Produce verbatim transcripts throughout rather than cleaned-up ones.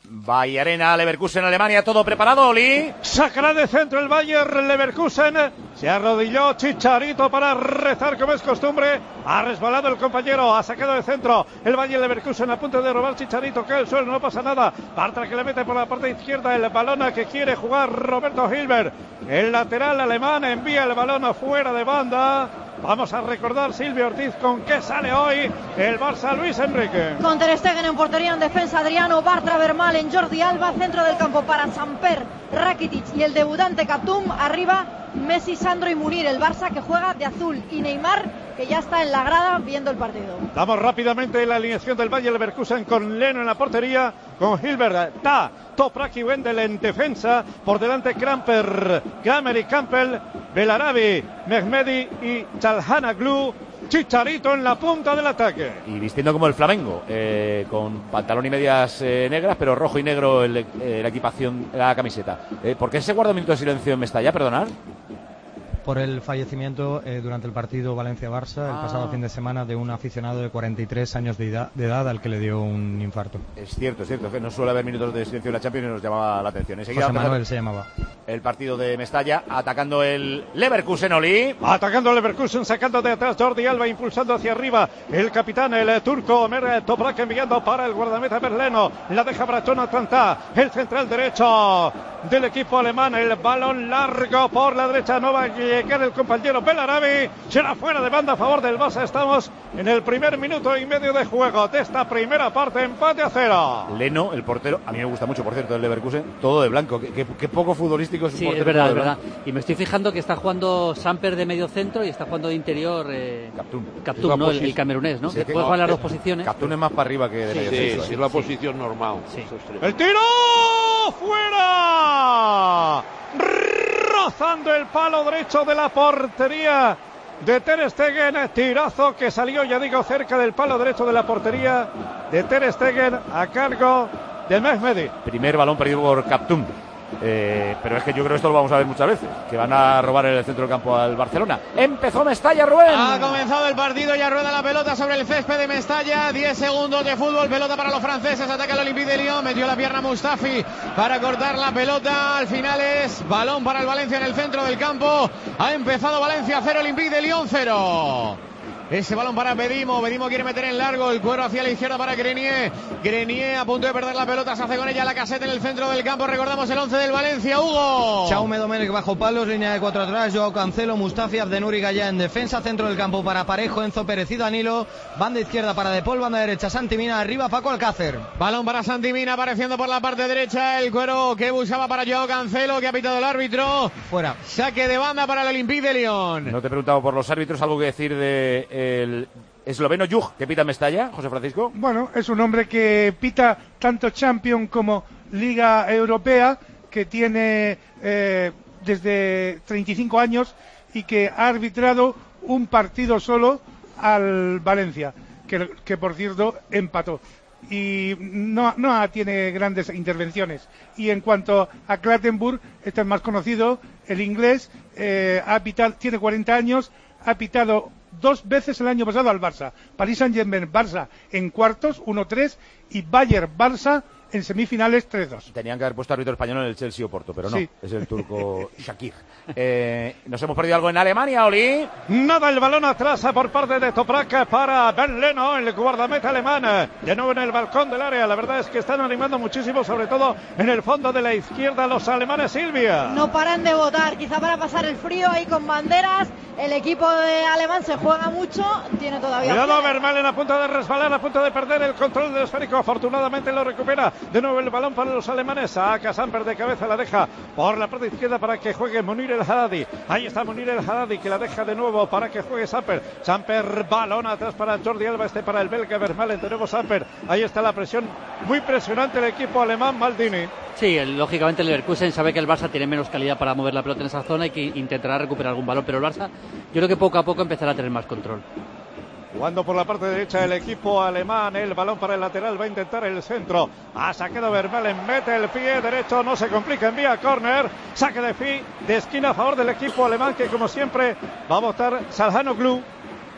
Bayer Arena, Leverkusen, Alemania, todo preparado, Oli. Sacará de centro el Bayer Leverkusen. Se arrodilló Chicharito para rezar como es costumbre. Ha resbalado el compañero, ha sacado de centro el Bayer Leverkusen a punto de robar Chicharito, cae el suelo, no pasa nada. Bartra que le mete por la parte izquierda el balón a que quiere jugar Roberto Hilbert. El lateral alemán envía el balón afuera de banda. Vamos a recordar, Silvia Ortiz, con qué sale hoy el Barça. Luis Enrique. Con Ter Stegen en portería, en defensa Adriano, Bartra, Vermaelen, Jordi Alba, centro del campo para Samper, Rakitic y el debutante Katum, arriba Messi, Sandro y Munir. El Barça que juega de azul y Neymar que ya está en la grada viendo el partido. Damos rápidamente la alineación del Bayer Leverkusen con Leno en la portería, con Hilbert, Ta, Toprak y Wendel en defensa, por delante Kramper, Kramer y Campbell, Belarabi, Mehmedi y Çalhanoğlu. Chicharito en la punta del ataque. Y vistiendo como el Flamengo, eh, con pantalón y medias eh, negras, pero rojo y negro el, eh, la equipación, la camiseta. Eh, ¿Por qué se guarda un minuto de silencio en Mestalla? Perdonad. Por el fallecimiento eh, durante el partido Valencia-Barça ah. el pasado fin de semana de un aficionado de cuarenta y tres años de edad, de edad al que le dio un infarto. Es cierto, es cierto, que no suele haber minutos de silencio en la Champions y nos llamaba la atención. Enseguida José Manuel se llamaba. El partido de Mestalla, atacando el Leverkusen, Oli. Atacando el Leverkusen, sacando de atrás Jordi Alba, impulsando hacia arriba el capitán, el turco Ömer Toprak, enviando para el guardameta Berleno. La deja para Jonathan Tah, el central derecho del equipo alemán. El balón largo por la derecha, no va a llegar el compañero Belarabi. Será fuera de banda a favor del Barça. Estamos en el primer minuto y medio de juego de esta primera parte, empate a cero. Leno, el portero, a mí me gusta mucho, por cierto, el Leverkusen, todo de blanco. Qué, qué, qué poco futbolístico es un sí, portero. Es verdad, es verdad. Y me estoy fijando que está jugando Samper de medio centro y está jugando de interior eh, Captum, Captum, ¿no? El, el camerunés, ¿no? Sí, que que puede jugar no, las dos posiciones. Captum es más para arriba que de sí, medio sí, centro. Sí, es la sí. posición normal. Sí. El tiro fuera, rozando el palo derecho de la portería de Ter Stegen. Tirazo que salió, ya digo, cerca del palo derecho de la portería de Ter Stegen a cargo de Mehmedi. Primer balón perdido por Captum. Eh, pero es que yo creo que esto lo vamos a ver muchas veces, que van a robar en el centro del campo al Barcelona. Empezó Mestalla, Rubén. Ha comenzado el partido, ya rueda la pelota sobre el césped de Mestalla. diez segundos de fútbol, pelota para los franceses, ataca el Olympique de Lyon, metió la pierna Mustafi para cortar la pelota. Al final es balón para el Valencia en el centro del campo. Ha empezado Valencia cero, Olympique de Lyon cero. Ese balón para Bedimo, Bedimo quiere meter en largo, el cuero hacia la izquierda para Grenier, Grenier a punto de perder la pelota, se hace con ella la caseta en el centro del campo. Recordamos el once del Valencia, Hugo. Jaume Domènech bajo palos, línea de cuatro atrás, Joao Cancelo, Mustafi, Abdenur y Gallá en defensa, centro del campo para Parejo, Enzo Pérez y Danilo, banda izquierda para De Paul, banda derecha Santi Mina, arriba Paco Alcácer. Balón para Santi Mina apareciendo por la parte derecha, el cuero que buscaba para Joao Cancelo, que ha pitado el árbitro. Fuera. Saque de banda para el Olympique de Lyon. No te he preguntado por los árbitros, algo que decir de el esloveno Juh, que pita Mestalla, José Francisco. Bueno, es un hombre que pita tanto Champions como Liga Europea, que tiene eh, desde treinta y cinco años y que ha arbitrado un partido solo al Valencia, que, que por cierto empató. Y no, no tiene grandes intervenciones. Y en cuanto a Clattenburg, este es más conocido, el inglés, eh, ha pitado, tiene cuarenta años, ha pitado dos veces el año pasado al Barça. Paris Saint-Germain Barça en cuartos, uno tres, y Bayern Barça en semifinales tres dos. Tenían que haber puesto árbitro español en el Chelsea o Porto, pero no, sí. Es el turco Shakir. Eh, ¿Nos hemos perdido algo en Alemania, Oli? Nada, el balón atrás por parte de Toprak para Ben Leno, el guardameta alemán, de nuevo en el balcón del área. La verdad es que están animando muchísimo, sobre todo en el fondo de la izquierda, los alemanes, Silvia. No paran de votar, quizá para pasar el frío ahí con banderas. El equipo de alemán se juega mucho, tiene todavía... Cuidado, Vermaelen a punto de resbalar, a punto de perder el control del esférico. Afortunadamente lo recupera. De nuevo el balón para los alemanes. Saca Samper de cabeza, la deja por la parte izquierda para que juegue Munir el Haddadi. Ahí está Munir el Haddadi, que la deja de nuevo para que juegue Samper. Samper, balón atrás para Jordi Alba, este para el belga Vermaelen. De nuevo Samper. Ahí está la presión, muy presionante el equipo alemán, Maldini. Sí, el, lógicamente el Leverkusen sabe que el Barça tiene menos calidad para mover la pelota en esa zona y que intentará recuperar algún balón, pero el Barça yo creo que poco a poco empezará a tener más control. Jugando por la parte derecha el equipo alemán, el balón para el lateral, va a intentar el centro, ha sacado Vermaelen, mete el pie derecho, no se complica, envía córner, saque de, fi, de esquina a favor del equipo alemán, que como siempre va a votar Çalhanoğlu,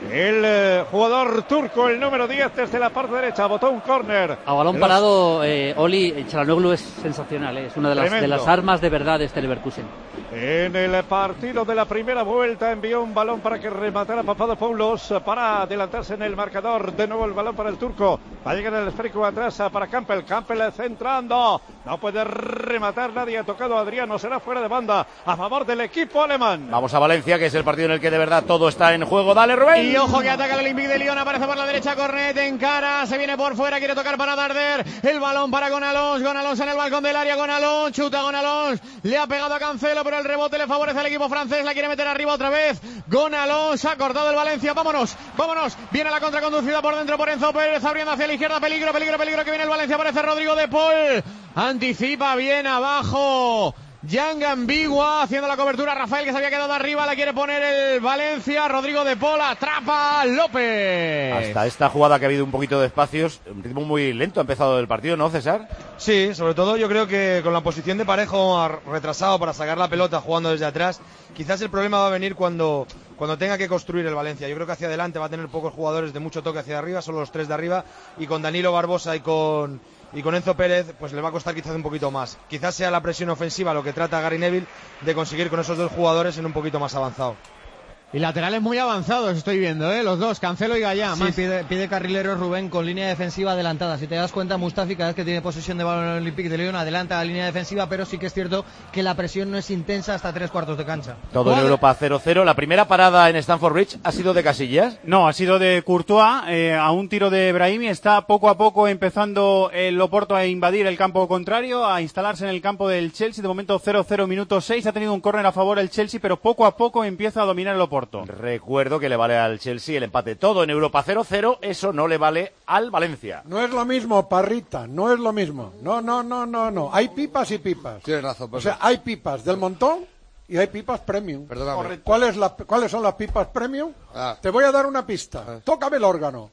El eh, jugador turco, el número diez, desde la parte derecha, botó un córner. A balón Los... parado, eh, Oli, Çalhanoğlu es sensacional, eh, es una de las, de las armas de verdad de este Leverkusen. En el partido de la primera vuelta envió un balón para que rematara Papadopoulos para adelantarse en el marcador. De nuevo el balón para el turco. Va a llegar el esférico atrás para Campbell. Campbell centrando. No puede rematar nadie. Ha tocado Adriano. Será fuera de banda a favor del equipo alemán. Vamos a Valencia, que es el partido en el que de verdad todo está en juego. Dale, Rubén. Y ojo que ataca el Olympique de Lyon. Aparece por la derecha Cornet en cara. Se viene por fuera. Quiere tocar para Darder. El balón para Gonalons. Gonalons en el balcón del área. Gonalons. Chuta Gonalons. Le ha pegado a Cancelo, pero el rebote le favorece al equipo francés. La quiere meter arriba otra vez. Gonalons. Ha cortado el Valencia. Vámonos. Vámonos. Viene la contra conducida por dentro por Enzo Pérez. Abriendo hacia la izquierda. Peligro, peligro, peligro. Que viene el Valencia. Aparece Rodrigo de Paul. Anticipa bien abajo. Yang Ambigua haciendo la cobertura. Rafael, que se había quedado arriba, la quiere poner el Valencia. Rodrigo de Paul atrapa López. Hasta esta jugada que ha habido un poquito de espacios, un ritmo muy lento ha empezado el partido, ¿no, César? Sí, sobre todo yo creo que con la posición de Parejo retrasado para sacar la pelota jugando desde atrás, quizás el problema va a venir cuando, cuando tenga que construir el Valencia. Yo creo que hacia adelante va a tener pocos jugadores de mucho toque hacia arriba, solo los tres de arriba, y con Danilo Barbosa y con... y con Enzo Pérez pues le va a costar quizás un poquito más. Quizás sea la presión ofensiva lo que trata Gary Neville de conseguir con esos dos jugadores en un poquito más avanzado. Y laterales muy avanzados estoy viendo, ¿eh? Los dos, Cancelo y Gallá. Sí, pide, pide carrileros Rubén con línea defensiva adelantada. Si te das cuenta, Mustafi cada vez que tiene posesión de balón en el Olympique de Lyon adelanta la línea defensiva, pero sí que es cierto que la presión no es intensa hasta tres cuartos de cancha. Todo en Europa cero cero. La primera parada en Stamford Bridge ha sido de Casillas. No, ha sido de Courtois, eh, a un tiro de Brahimi. Está poco a poco empezando el Oporto a invadir el campo contrario, a instalarse en el campo del Chelsea. De momento cero cero, minuto seis. Ha tenido un córner a favor el Chelsea, pero poco a poco empieza a dominar el Oporto. Recuerdo que le vale al Chelsea el empate. Todo en Europa cero cero, eso no le vale al Valencia. No es lo mismo, Parrita, no es lo mismo. No, no, no, no, no. Hay pipas y pipas. Tienes razón. O sea, hay pipas del montón y hay pipas premium. Perdóname. ¿Cuál es la, ¿Cuáles son las pipas premium? Ah. Te voy a dar una pista. Ah. Tócame el órgano.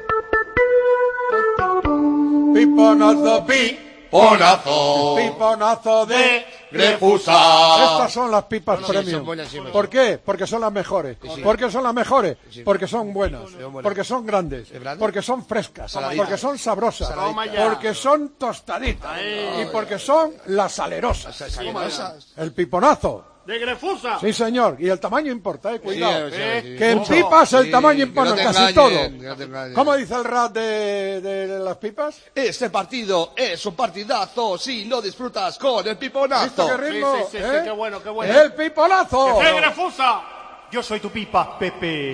¿Cómo? Piponazo, pi. Piponazo. Piponazo de Grefusa. Estas son las pipas no, premium. Sí, buenas, sí, ¿Por qué? Porque son las mejores. Sí, sí. ¿Por qué son las mejores? Sí. Porque son buenas. Porque son grandes. Porque son frescas. Saladita. Porque son sabrosas. Saladita. Porque son tostaditas. Ay. Y porque son las salerosas. Salerosas. El piponazo. ¡De Grefusa! Sí, señor. Y el tamaño importa, eh. Cuidado. Sí, sí, sí. Que en Mucho. pipas el Sí, tamaño que importa no te casi engañen, todo. que no te engañen. ¿Cómo dice el rap de, de, de las pipas? Este partido es un partidazo si lo disfrutas con el ¿Viste piponazo. qué ritmo? Sí, sí, sí, ¿Eh? qué bueno, qué bueno. ¡El piponazo! ¡De Grefusa! Yo soy tu pipa, Pepe.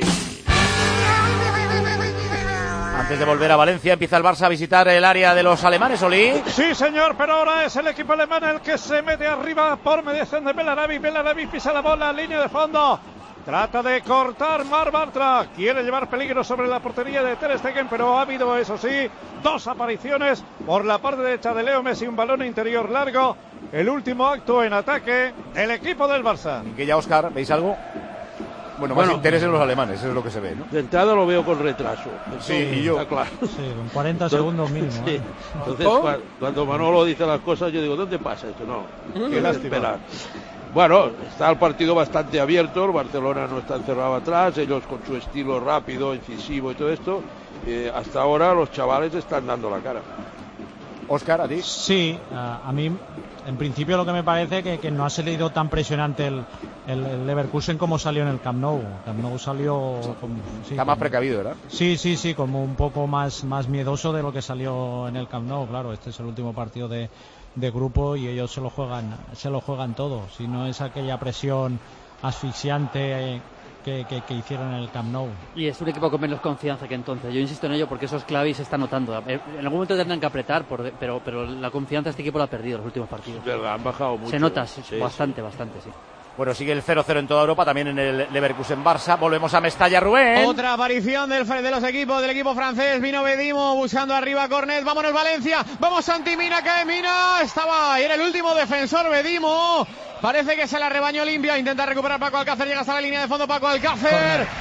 Antes de volver a Valencia, empieza el Barça a visitar el área de los alemanes, Oli. Sí, señor, pero ahora es el equipo alemán el que se mete arriba por mediación de Belarabi. Belarabi pisa la bola, línea de fondo. Trata de cortar Mar Bartra. Quiere llevar peligro sobre la portería de Ter Stegen, pero ha habido, eso sí, dos apariciones por la parte derecha de Leo Messi. Un balón interior largo. El último acto en ataque del equipo del Barça. Y que ya, Óscar, ¿veis algo? Bueno, más Bueno. interés en los alemanes, eso es lo que se ve, ¿no? De entrada lo veo con retraso. Sí, y yo. Está claro. Sí, con cuarenta segundos mínimo. Sí. ¿eh? Entonces, ¿Oh? cua- cuando Manolo dice las cosas, yo digo, ¿dónde pasa esto? No, Qué hay que lástima. esperar. Bueno, está el partido bastante abierto, el Barcelona no está encerrado atrás, ellos con su estilo rápido, incisivo y todo esto, eh, hasta ahora los chavales están dando la cara. Óscar, ¿a ti? Sí, a, a mí en principio lo que me parece que, que no ha salido tan presionante el, el, el Leverkusen como salió en el Camp Nou. Camp Nou salió como, sí, Está más como- precavido, ¿verdad? Sí, sí, sí, como un poco más, más miedoso de lo que salió en el Camp Nou. Claro, este es el último partido de, de grupo y ellos se lo juegan, se lo juegan todo. Si no es aquella presión asfixiante que, que, que hicieron en el Camp Nou. Y es un equipo con menos confianza que entonces. Yo insisto en ello porque eso es clave y se está notando. En algún momento tendrán que apretar, por, pero, pero la confianza este equipo la ha perdido en los últimos partidos. Es verdad, han bajado mucho. Se nota, sí, Sí, bastante, bastante, sí. Bueno, sigue el cero cero en toda Europa, también en el Leverkusen-Barça. Volvemos a Mestalla, Rubén. Otra aparición del, de los equipos, del equipo francés. Vino Bedimo buscando arriba Cornet. Vámonos Valencia. Vamos Santi Mina, cae Mina. Estaba, era el último defensor Bedimo. Parece que se la rebañó limpia. Intenta recuperar Paco Alcácer. Llega hasta la línea de fondo Paco Alcácer.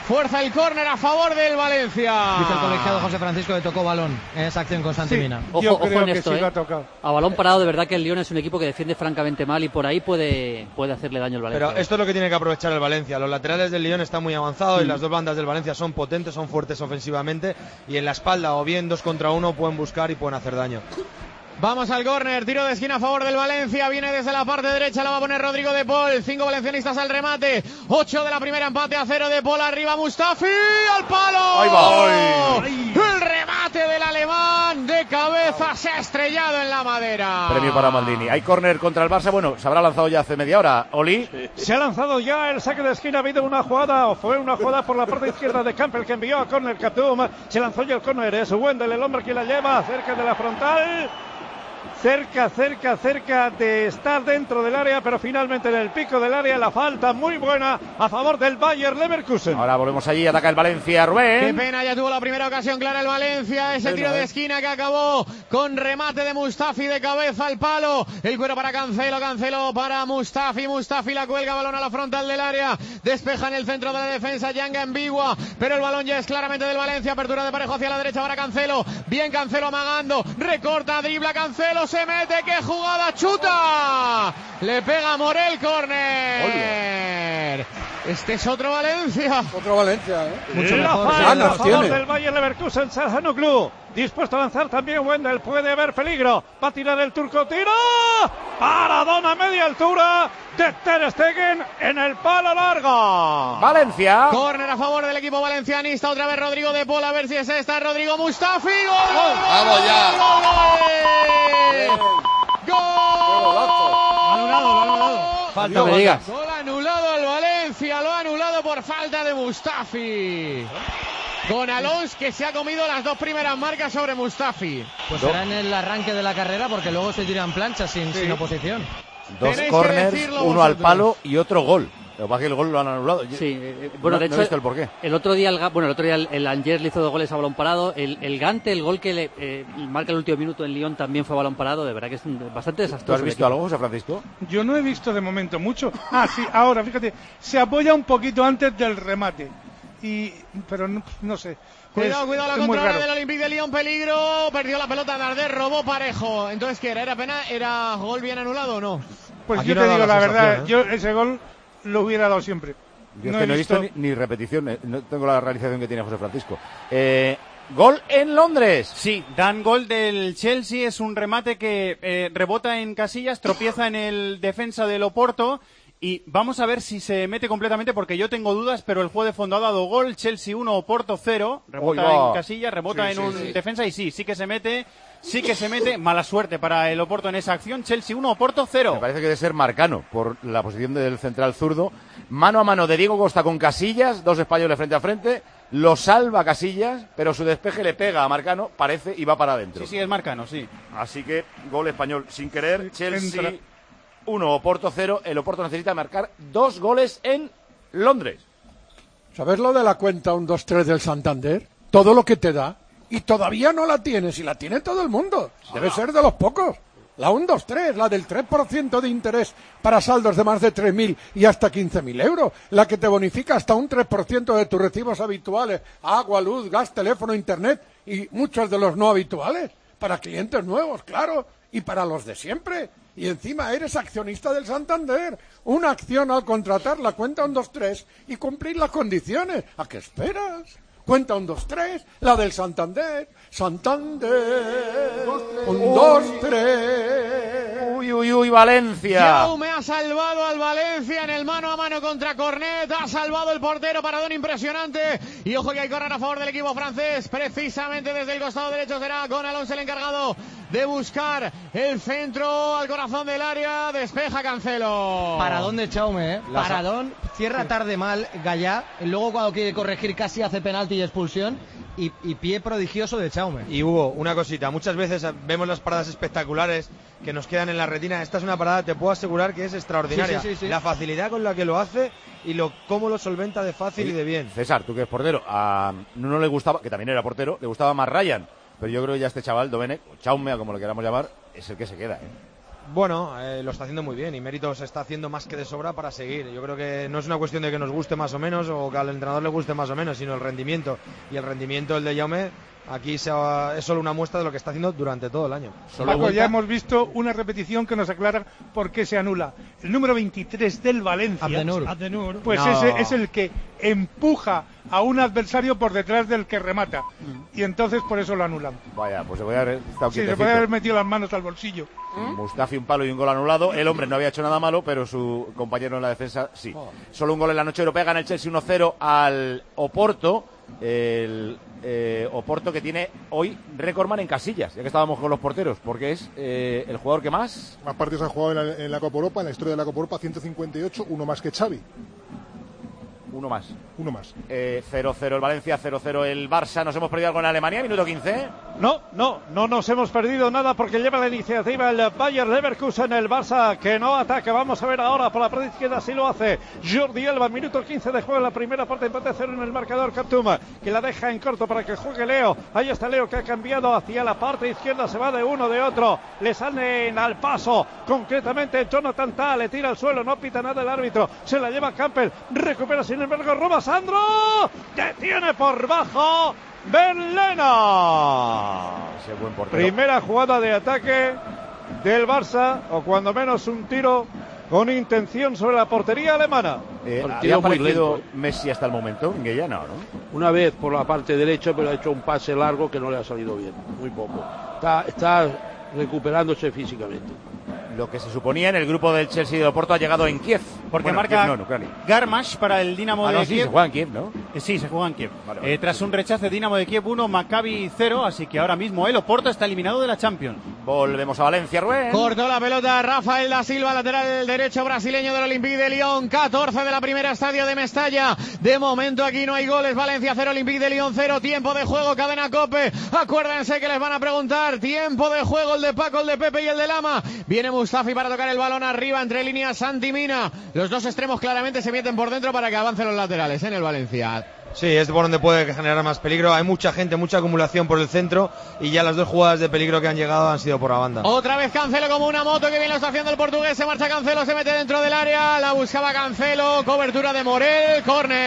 fuerza el córner a favor del Valencia. Dice el colegiado José Francisco que tocó balón en esa acción con Santi Mina. Sí, ojo, yo ojo creo en que esto, sí ¿eh? lo ha tocado. A balón parado, de verdad que el Lyon es un equipo que defiende francamente mal y por ahí puede, puede hacerle daño al Valencia. Pero esto es lo que tiene que aprovechar el Valencia. Los laterales del Lyon están muy avanzados mm. y las dos bandas del Valencia son potentes, son fuertes ofensivamente y en la espalda o bien dos contra uno pueden buscar y pueden hacer daño. Vamos al córner, tiro de esquina a favor del Valencia, viene desde la parte derecha, la va a poner Rodrigo de Paul, cinco valencianistas al remate, ocho de la primera, empate a cero de Paul, arriba Mustafi, al palo. Ahí va. ¡Ay! El remate del alemán de cabeza se ha estrellado en la madera. Premio para Maldini. Hay córner contra el Barça, bueno, se habrá lanzado ya hace media hora, Oli. Sí. Se ha lanzado ya el saque de esquina, ha habido una jugada, o fue una jugada por la parte izquierda de Campbell que envió a córner Katum, se lanzó ya el córner, es Wendel el hombre que la lleva cerca de la frontal. Cerca, cerca, cerca de estar dentro del área, pero finalmente en el pico del área la falta muy buena a favor del Bayer Leverkusen. Ahora volvemos allí, ataca el Valencia, Rubén. Qué pena, ya tuvo la primera ocasión clara el Valencia, ese tiro de esquina que acabó con remate de Mustafi de cabeza al palo, el cuero para Cancelo, Cancelo para Mustafi, Mustafi la cuelga, balón a la frontal del área, despeja en el centro de la defensa, Yanga ambigua, pero el balón ya es claramente del Valencia, apertura de Parejo hacia la derecha para Cancelo, bien Cancelo amagando, recorta, dribla Cancelo, se mete, qué jugada, chuta, le pega Morel, córner. Este es otro Valencia. Otro Valencia, ¿eh? Mucho la mejor. Falta a favor del Bayer Leverkusen, Çalhanoğlu. Dispuesto a lanzar también Wendel, puede haber peligro. Va a tirar el turco, tiro. Paradona a media altura de Ter Stegen en el palo largo. Valencia. Córner a favor del equipo valencianista. Otra vez Rodrigo de Paul, a ver si es esta. Rodrigo Mustafi. ¡Gol! ¡Gol! ¡Vamos ya! ¡Gol! Anulado, anulado. Falta, no me digas. Gol anulado al Valencia, lo ha anulado por falta de Mustafi. Con Alonso, que se ha comido las dos primeras marcas sobre Mustafi. Pues será en el arranque de la carrera porque luego se tiran planchas sin, sí. sin oposición. Dos corners, uno al palo y otro gol. Lo que pasa es que el gol lo han anulado. Sí, eh, bueno, no, de hecho, no he visto el porqué. El otro día, el, bueno, el otro día el, el Angers le hizo dos goles a balón parado. El, el Gante, el gol que le eh, marca el último minuto en Lyon también fue a balón parado. De verdad que es un, bastante desastroso. ¿Tú has visto algo, José Francisco? Yo no he visto de momento mucho. Ah, sí, ahora, fíjate, se apoya un poquito antes del remate. Y, pero no, no sé. Cuidado, es, cuidado la controla del Olympique de Lyon, peligro. Perdió la pelota Darder, robó Parejo. Entonces, ¿qué era? ¿Era pena? ¿Era gol bien anulado o no? Pues Aquí yo no te digo la, la verdad, ¿eh? yo ese gol lo hubiera dado siempre. Yo no es que he no he visto, visto ni, ni repetición, no tengo la realización que tiene José Francisco. Eh, gol en Londres. Sí, dan gol del Chelsea, es un remate que eh, rebota en Casillas, tropieza en el defensa del Oporto. Y vamos a ver si se mete completamente, porque yo tengo dudas, pero el juego de fondo ha dado gol. Chelsea uno, Oporto cero. Rebota Oiga. en Casillas, rebota sí, en sí, un sí. defensa y sí, sí que se mete. Sí que se mete. Mala suerte para el Oporto en esa acción. Chelsea uno, Oporto cero. Me parece que debe ser Marcano, por la posición del central zurdo. Mano a mano de Diego Costa con Casillas, dos españoles frente a frente. Lo salva Casillas, pero su despeje le pega a Marcano, parece, y va para adentro. Sí, sí, es Marcano, sí. Así que gol español sin querer. Chelsea Entra. uno, Oporto cero. El Oporto necesita marcar dos goles en Londres. ¿Sabes lo de la cuenta uno dos tres del Santander? Todo lo que te da. Y todavía no la tienes, y la tiene todo el mundo. Debe ser de los pocos. La uno dos tres, la del tres por ciento de interés para saldos de más de tres mil y hasta quince mil euros. La que te bonifica hasta un tres por ciento de tus recibos habituales. Agua, luz, gas, teléfono, internet y muchos de los no habituales. Para clientes nuevos, claro. Y para los de siempre. Y encima eres accionista del Santander. Una acción al contratar la cuenta uno dos tres y cumplir las condiciones. ¿A qué esperas? Cuenta uno dos tres, la del Santander. Santander. uno dos tres. Uy, uy, uy, Valencia. Jaume ha salvado al Valencia en el mano a mano contra Cornet. Ha salvado el portero, paradón impresionante. Y ojo que hay córner a favor del equipo francés. Precisamente desde el costado derecho será con Alonso el encargado de buscar el centro al corazón del área. Despeja Cancelo. Paradón de Jaume, ¿eh? Paradón. Cierra tarde mal Gallá. Luego cuando quiere corregir casi hace penalti y expulsión. Y, y pie prodigioso de Jaume. Y Hugo, una cosita. Muchas veces vemos las paradas espectaculares que nos quedan en la retina. Esta es una parada, te puedo asegurar que es extraordinaria. Sí, sí, sí, sí. La facilidad con la que lo hace y lo cómo lo solventa de fácil Oye, y de bien. César, tú que eres portero, a Nuno le gustaba, que también era portero, le gustaba más Ryan. Pero yo creo que ya este chaval, Domenech, o Jaume, o como lo queramos llamar, es el que se queda, ¿eh? Bueno, eh, lo está haciendo muy bien y méritos está haciendo más que de sobra para seguir. Yo creo que no es una cuestión de que nos guste más o menos o que al entrenador le guste más o menos, sino el rendimiento. Y el rendimiento, el de Jaume, aquí se ha, es solo una muestra de lo que está haciendo durante todo el año. Paco, ya hemos visto una repetición que nos aclara por qué se anula. El número veintitrés del Valencia, Abdenur. Abdenur, pues No. ese es el que empuja a un adversario por detrás del que remata. Y entonces por eso lo anulan. Vaya, pues se puede haber estado Sí, se quietecito. puede haber metido las manos al bolsillo. Mustafi un palo y un gol anulado. El hombre no había hecho nada malo, pero su compañero en la defensa sí. Solo un gol en la noche europea. Gana el Chelsea uno cero al Oporto. El eh, Oporto que tiene hoy récordman en casillas, ya que estábamos con los porteros, porque es eh, el jugador que más... Más partidos han jugado en la, en la Copa Europa, en la historia de la Copa Europa, ciento cincuenta y ocho, uno más que Xavi. Uno más. Uno más. Eh, cero cero el Valencia, cero cero el Barça. Nos hemos perdido algo en Alemania, minuto quince. No, no, no nos hemos perdido nada porque lleva la iniciativa el Bayer Leverkusen, el Barça que no ataca. Vamos a ver ahora por la parte izquierda si lo hace Jordi Alba, minuto quince de juego en la primera parte, empate a cero en el marcador. Captum que la deja en corto para que juegue Leo. Ahí está Leo que ha cambiado hacia la parte izquierda, se va de uno de otro, le salen al paso, concretamente Jonathan Tah, le tira al suelo, no pita nada el árbitro, se la lleva Campbell, recupera sin embargo roba Sandro, detiene por bajo Berlena. Ese buen portero. Primera jugada de ataque del Barça, o cuando menos un tiro con intención sobre la portería alemana. Eh, Partido ¿Había muy aparecido lento. Messi hasta el momento? En Guayana, ¿no? Una vez por la parte derecha, pero ha hecho un pase largo que no le ha salido bien, muy poco. Está, está recuperándose físicamente. Lo que se suponía en el grupo del Chelsea de Oporto ha llegado en Kiev. Porque Bueno, marca Kiev no, en Ucrania. Garmash para el Dinamo Ah, de no, sí, Kiev. se juega en Kiev, ¿no? Eh, Sí, se juega en Kiev. Vale, vale. Eh, tras un rechace, Dinamo de Kiev uno, Maccabi cero, así que ahora mismo el Oporto está eliminado de la Champions. Volvemos a Valencia, Rubén. Cortó la pelota Rafael da Silva, lateral derecho brasileño del Olympique de Lyon. catorce de la primera, estadio de Mestalla. De momento aquí no hay goles. Valencia cero, Olympique de Lyon cero. Tiempo de juego, cadena COPE. Acuérdense que les van a preguntar. Tiempo de juego, el de Paco, el de Pepe y el de Lama. Viene Mustafi para tocar el balón arriba, entre líneas Santi Mina. Los dos extremos claramente se meten por dentro para que avancen los laterales en el Valencia. Sí, es por donde puede generar más peligro. Hay mucha gente, mucha acumulación por el centro y ya las dos jugadas de peligro que han llegado han sido por la banda. Otra vez Cancelo como una moto, que bien lo está haciendo el portugués. Se marcha Cancelo, se mete dentro del área. La buscaba Cancelo, cobertura de Morel,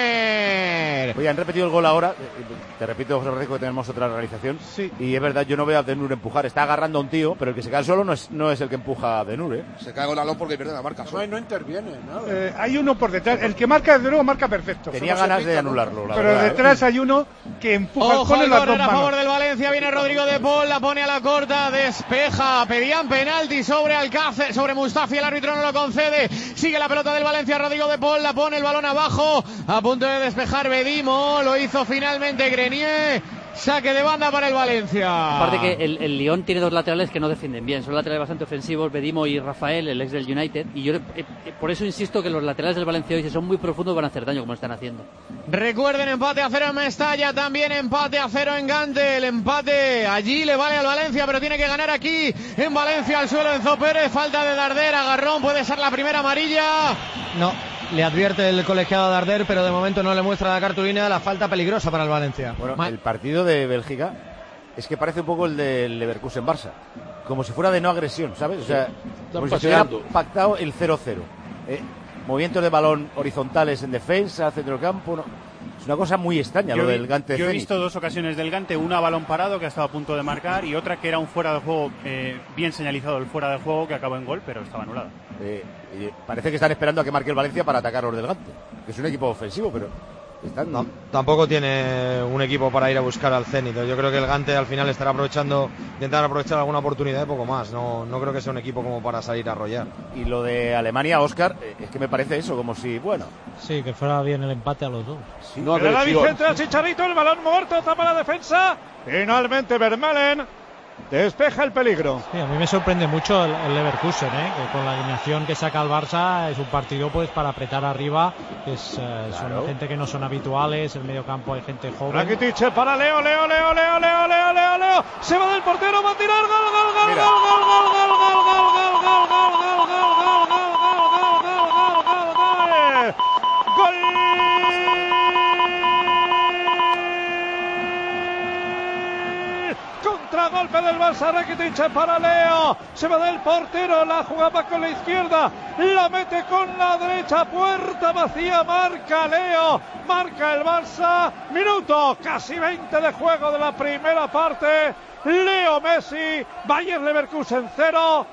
córner. Oye, han repetido el gol ahora. Te repito, José Francisco, que tenemos otra realización. Sí. Y es verdad, yo no veo a Denur empujar. Está agarrando a un tío, pero el que se cae solo no es, no es el que empuja a Denur, ¿eh? Se cae con la lón porque pierde la marca. No, no interviene, nada. Eh, hay uno por detrás. El que marca, desde luego, marca perfecto. Tenía Solo se ganas pica, de ¿no? anularlo, la Pero verdad, ¿eh? detrás hay uno que empuja, Ojo pone al las dos córner a manos. favor del Valencia. Viene Rodrigo de Paul, la pone a la corta, despeja. Pedían penalti sobre Alcácer, sobre Mustafi. El árbitro no lo concede. Sigue la pelota del Valencia. Rodrigo de Paul la pone el balón abajo. A punto de despejar Bedimo. Lo hizo finalmente Grenier. Saque de banda para el Valencia. Aparte que el, el Lyon tiene dos laterales que no defienden bien, son laterales bastante ofensivos, Bedimo y Rafael, el ex del United, y yo eh, eh, por eso insisto que los laterales del Valencia hoy, si son muy profundos, van a hacer daño como están haciendo. Recuerden, empate a cero en Mestalla, también empate a cero en Gante. El empate allí le vale al Valencia, pero tiene que ganar aquí en Valencia. Al suelo Enzo Pérez, falta de Darder, agarrón, puede ser la primera amarilla. No, le advierte el colegiado Darder, pero de momento no le muestra la cartulina. La falta peligrosa para el Valencia. Bueno, Ma- el partido de Bélgica es que parece un poco el del Leverkusen-Barça. Como si fuera de no agresión, ¿sabes? O sea, como si se hubiera paseando. pactado el cero cero. Eh, movimientos de balón horizontales en defensa, centro del campo. No. Es una cosa muy extraña Yo, lo vi- del Gante yo he Zenit. visto dos ocasiones del Gante, una a balón parado que ha estado a punto de marcar y otra que era un fuera de juego, eh, bien señalizado el fuera de juego que acabó en gol, pero estaba anulado. Eh, eh, parece que están esperando a que marque el Valencia para atacar los del Gante, que es un equipo ofensivo, pero están... No, tampoco tiene un equipo para ir a buscar al Zenit. Yo creo que el Gante al final estará aprovechando, intentar aprovechar alguna oportunidad y poco más. No, no creo que sea un equipo como para salir a arrollar. Y lo de Alemania, Óscar, eh, es que me parece eso, como si, bueno... Sí, que fuera bien el empate a los dos. Sí, No Pero la agresión. entra Chicharito, el balón muerto, tapa la defensa. Finalmente Vermaelen despeja el peligro. Sí, a mí me sorprende mucho el, el Leverkusen, ¿eh? Que con la alineación que saca el Barça es un partido pues para apretar arriba. Es, eh, Claro. Son gente que no son habituales, en el medio campo hay gente joven. Rakitic para Leo, Leo, Leo, Leo, Leo, Leo, Leo, Leo. Se va del portero, va a tirar, gol, gol, gol, Mira. gol, gol, gol, gol, gol, gol, gol, gol, gol, gol, gol, gol, gol, gol, gol, gol. Contragolpe del Barça. pasa Rakitic para Leo, se va del portero, la jugaba con la izquierda, la mete con la derecha, puerta vacía, marca Leo, marca el Barça, minuto casi veinte de juego de la primera parte, Leo Messi, Bayer Leverkusen cero,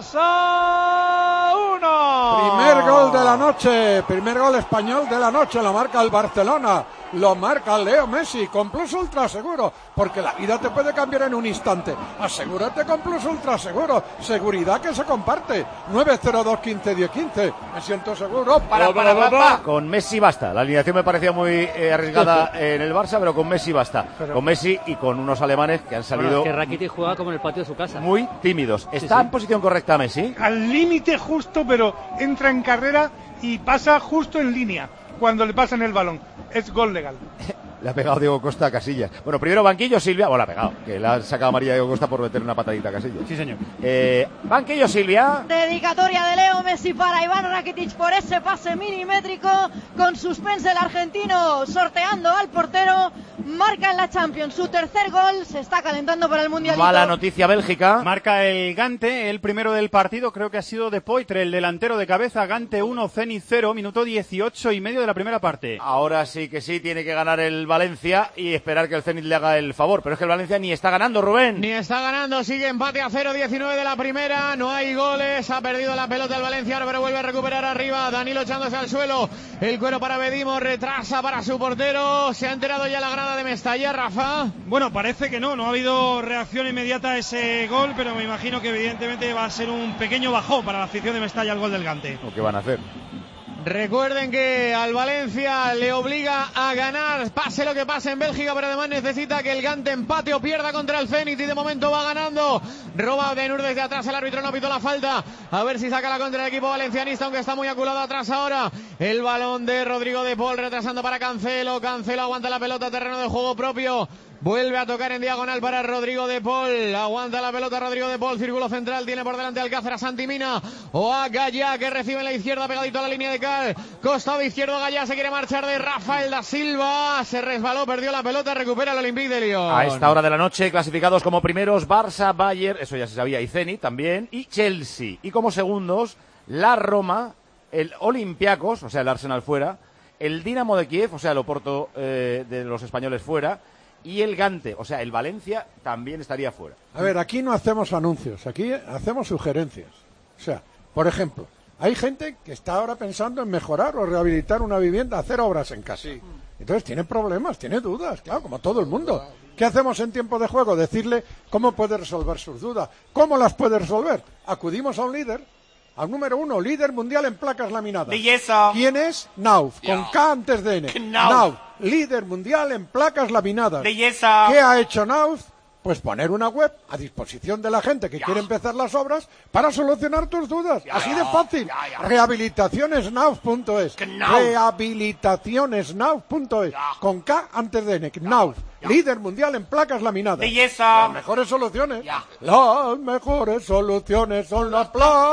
Barça uno. Primer gol de la noche, primer gol español de la noche, lo marca el Barcelona, lo marca Leo Messi con Plus Ultra Seguro, porque la vida te puede cambiar en un instante. Asegúrate con Plus Ultra Seguro, seguridad que se comparte. nueve cero dos quince diez quince, me siento seguro. Para, para, para, para. Con Messi basta. La alineación me parecía muy eh, arriesgada en el Barça, pero con Messi basta. Pero... Con Messi y con unos alemanes que han salido... Bueno, es que Rakitic juega como en el patio de su casa. Muy tímidos. ¿Está sí, sí. en posición correcta Messi? Al límite justo, pero entra en carrera y pasa justo en línea cuando le pasan el balón. Es gol legal. Le ha pegado Diego Costa a Casillas. Bueno, primero banquillo Silvia. Bueno, le ha pegado. Que le ha sacado amarilla a Diego Costa por meter una patadita a Casillas. Sí, señor. Eh, banquillo Silvia. Dedicatoria de Leo Messi para Iván Rakitic por ese pase milimétrico. Con suspense el argentino sorteando al portero. Marca en la Champions su tercer gol. Se está calentando para el Mundialito. Mala noticia Bélgica. Marca el Gante, el primero del partido. Creo que ha sido de Poitre, el delantero de cabeza. Gante uno, Zenit cero. Minuto dieciocho y medio de la primera parte. Ahora sí que sí, tiene que ganar el Valencia y esperar que el Zenit le haga el favor. Pero es que el Valencia ni está ganando, Rubén. Ni está ganando, sigue empate a cero, diecinueve de la primera. No hay goles, ha perdido la pelota el Valencia, ahora pero vuelve a recuperar arriba. Danilo echándose al suelo. El cuero para Bedimo, retrasa para su portero. Se ha enterado ya la grada de Mestalla, Rafa. Bueno, parece que no, no ha habido reacción inmediata a ese gol, pero me imagino que evidentemente va a ser un pequeño bajón para la afición de Mestalla el gol del Gante. ¿O qué van a hacer? Recuerden que al Valencia le obliga a ganar, pase lo que pase en Bélgica, pero además necesita que el Gante empate o pierda contra el Zenit y de momento va ganando. Roba Benur desde atrás, el árbitro no pitó la falta. A ver si saca la contra el equipo valencianista, aunque está muy aculado atrás ahora. El balón de Rodrigo de Paul retrasando para Cancelo. Cancelo aguanta la pelota, terreno de juego propio. Vuelve a tocar en diagonal para Rodrigo de Paul. Aguanta la pelota Rodrigo de Paul. Círculo central. Tiene por delante Alcácer a Santimina. O a Gallá, que recibe en la izquierda pegadito a la línea de cal. Costado izquierdo Gallá. Se quiere marchar de Rafael da Silva. Se resbaló, perdió la pelota. Recupera el Olympique de Lyon. A esta hora de la noche, clasificados como primeros Barça, Bayern, eso ya se sabía, y Zenit también, y Chelsea. Y como segundos, la Roma, el Olympiacos, o sea, el Arsenal fuera, el Dinamo de Kiev, o sea, el Oporto eh, de los españoles fuera, y el Gante, o sea, el Valencia también estaría fuera. A ver, aquí no hacemos anuncios, aquí hacemos sugerencias. O sea, por ejemplo, hay gente que está ahora pensando en mejorar o rehabilitar una vivienda, hacer obras en casa. Sí. Entonces tiene problemas, tiene dudas, claro, como todo el mundo. ¿Qué hacemos en tiempo de juego? Decirle cómo puede resolver sus dudas. ¿Cómo las puede resolver? Acudimos a un líder, al número uno, líder mundial en placas laminadas. Belleza. ¿Quién es? Nauf, con Yeah. K antes de N. Knauf. Nauf, líder mundial en placas laminadas. Belleza. ¿Qué ha hecho Nauf? Pues poner una web a disposición de la gente que quiere empezar las obras para solucionar tus dudas. Así de fácil. rehabilitaciones nauf punto es. rehabilitaciones nauf punto es. Con K antes de N. Nauf. Líder mundial en placas laminadas. Belleza. Las mejores soluciones. Las mejores soluciones son las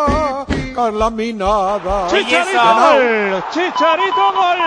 placas laminadas. Chicharito gol. Chicharito gol.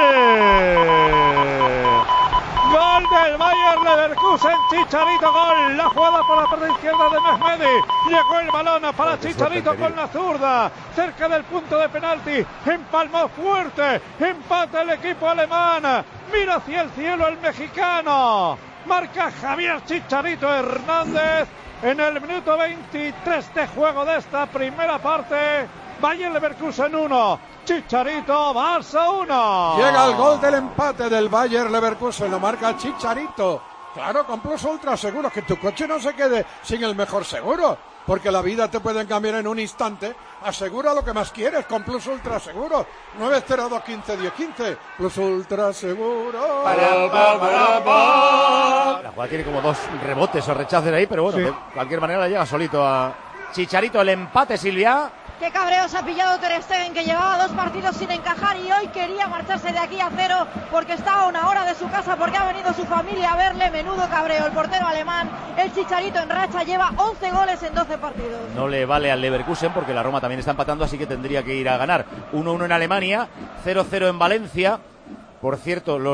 Gol del Bayer Leverkusen, Chicharito gol, la jugada por la parte izquierda de Mehmedi, llegó el balón para Chicharito con la zurda, cerca del punto de penalti, empalmó fuerte, empata el equipo alemán, mira hacia el cielo el mexicano, marca Javier Chicharito Hernández en el minuto veintitrés de juego de esta primera parte. Bayer Leverkusen uno, Chicharito, Barça uno. Llega el gol del empate del Bayer Leverkusen, lo marca Chicharito. Claro, con Plus Ultra Seguros, que tu coche no se quede sin el mejor seguro, porque la vida te puede cambiar en un instante. Asegura lo que más quieres con Plus Ultra Seguros. nueve cero dos quince diez quince, Plus Ultra Seguro. Para, para, para, para. La jugada tiene como dos rebotes o rechaces ahí, pero bueno, sí. De cualquier manera le llega solito a Chicharito el empate, Silvia. Qué cabreo se ha pillado Ter Stegen, que llevaba dos partidos sin encajar y hoy quería marcharse de aquí a cero porque estaba a una hora de su casa, porque ha venido su familia a verle. Menudo cabreo el portero alemán. El Chicharito en racha lleva once goles en doce partidos. No le vale al Leverkusen porque la Roma también está empatando, así que tendría que ir a ganar. uno uno en Alemania, cero cero en Valencia. Por cierto, los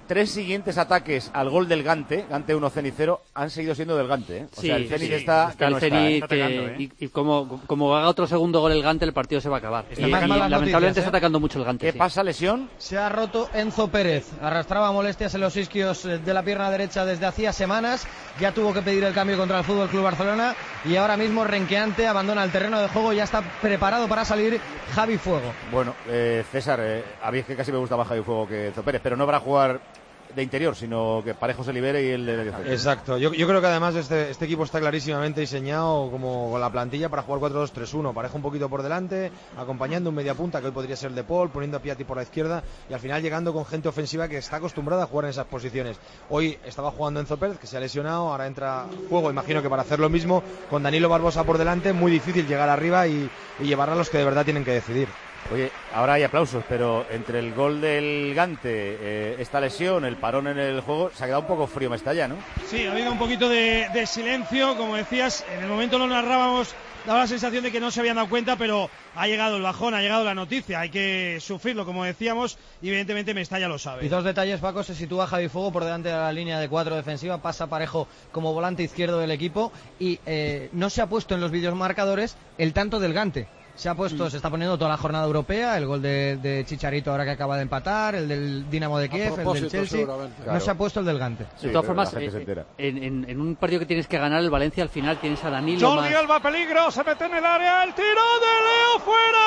tres siguientes ataques al gol del Gante, Gante uno, Zenit cero, han seguido siendo del Gante, ¿eh? O Sí, sea, el Zenit sí, está, está que el no Zenit, está, ¿eh? eh, y, y como, como haga otro segundo gol el Gante, el partido se va a acabar. Está Y, más y malas lamentablemente noticias, ¿eh? está atacando mucho el Gante. ¿Qué sí. pasa, lesión? Se ha roto Enzo Pérez. Arrastraba molestias en los isquios de la pierna derecha desde hacía semanas. Ya tuvo que pedir el cambio contra el F C Barcelona y ahora mismo renqueante, abandona el terreno de juego. Ya está preparado para salir Javi Fuego. Bueno, eh, César, eh, a mí es que casi me gusta más Javi Fuego que Enzo Pérez, pero no para jugar de interior, sino que Parejo se libere y el de medio centro. Exacto, yo, yo creo que además este, este equipo está clarísimamente diseñado como con la plantilla para jugar cuatro dos tres uno, Parejo un poquito por delante, acompañando un mediapunta que hoy podría ser De Paul, poniendo a Piatti por la izquierda y al final llegando con gente ofensiva que está acostumbrada a jugar en esas posiciones. Hoy estaba jugando Enzo Pérez, que se ha lesionado, ahora entra Fuego, imagino que para hacer lo mismo, con Danilo Barbosa por delante, muy difícil llegar arriba y, y llevar a los que de verdad tienen que decidir. Oye, ahora hay aplausos, pero entre el gol del Gante, eh, esta lesión, el parón en el juego, se ha quedado un poco frío Mestalla, ¿no? Sí, ha habido un poquito de, de silencio, como decías, en el momento lo narrábamos, daba la sensación de que no se habían dado cuenta, pero ha llegado el bajón, ha llegado la noticia, hay que sufrirlo, como decíamos, y evidentemente Mestalla lo sabe. Y dos detalles, Paco, se sitúa Javi Fuego por delante de la línea de cuatro defensiva, pasa Parejo como volante izquierdo del equipo y eh, no se ha puesto en los vídeos marcadores el tanto del Gante. Se ha puesto, mm. se está poniendo toda la jornada europea, el gol de, de Chicharito ahora que acaba de empatar, el del Dinamo de Kiev, el del Chelsea. Claro. No se ha puesto el del Gante. Sí, de todas formas, eh, en, en, en un partido que tienes que ganar, el Valencia al final tienes a Danilo. Jordi más... Alba, peligro, se mete en el área, el tiro de Leo fuera.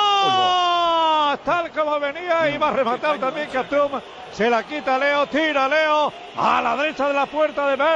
Tal como venía, iba a rematar también Katum. Se la quita Leo, tira Leo a la derecha de la puerta de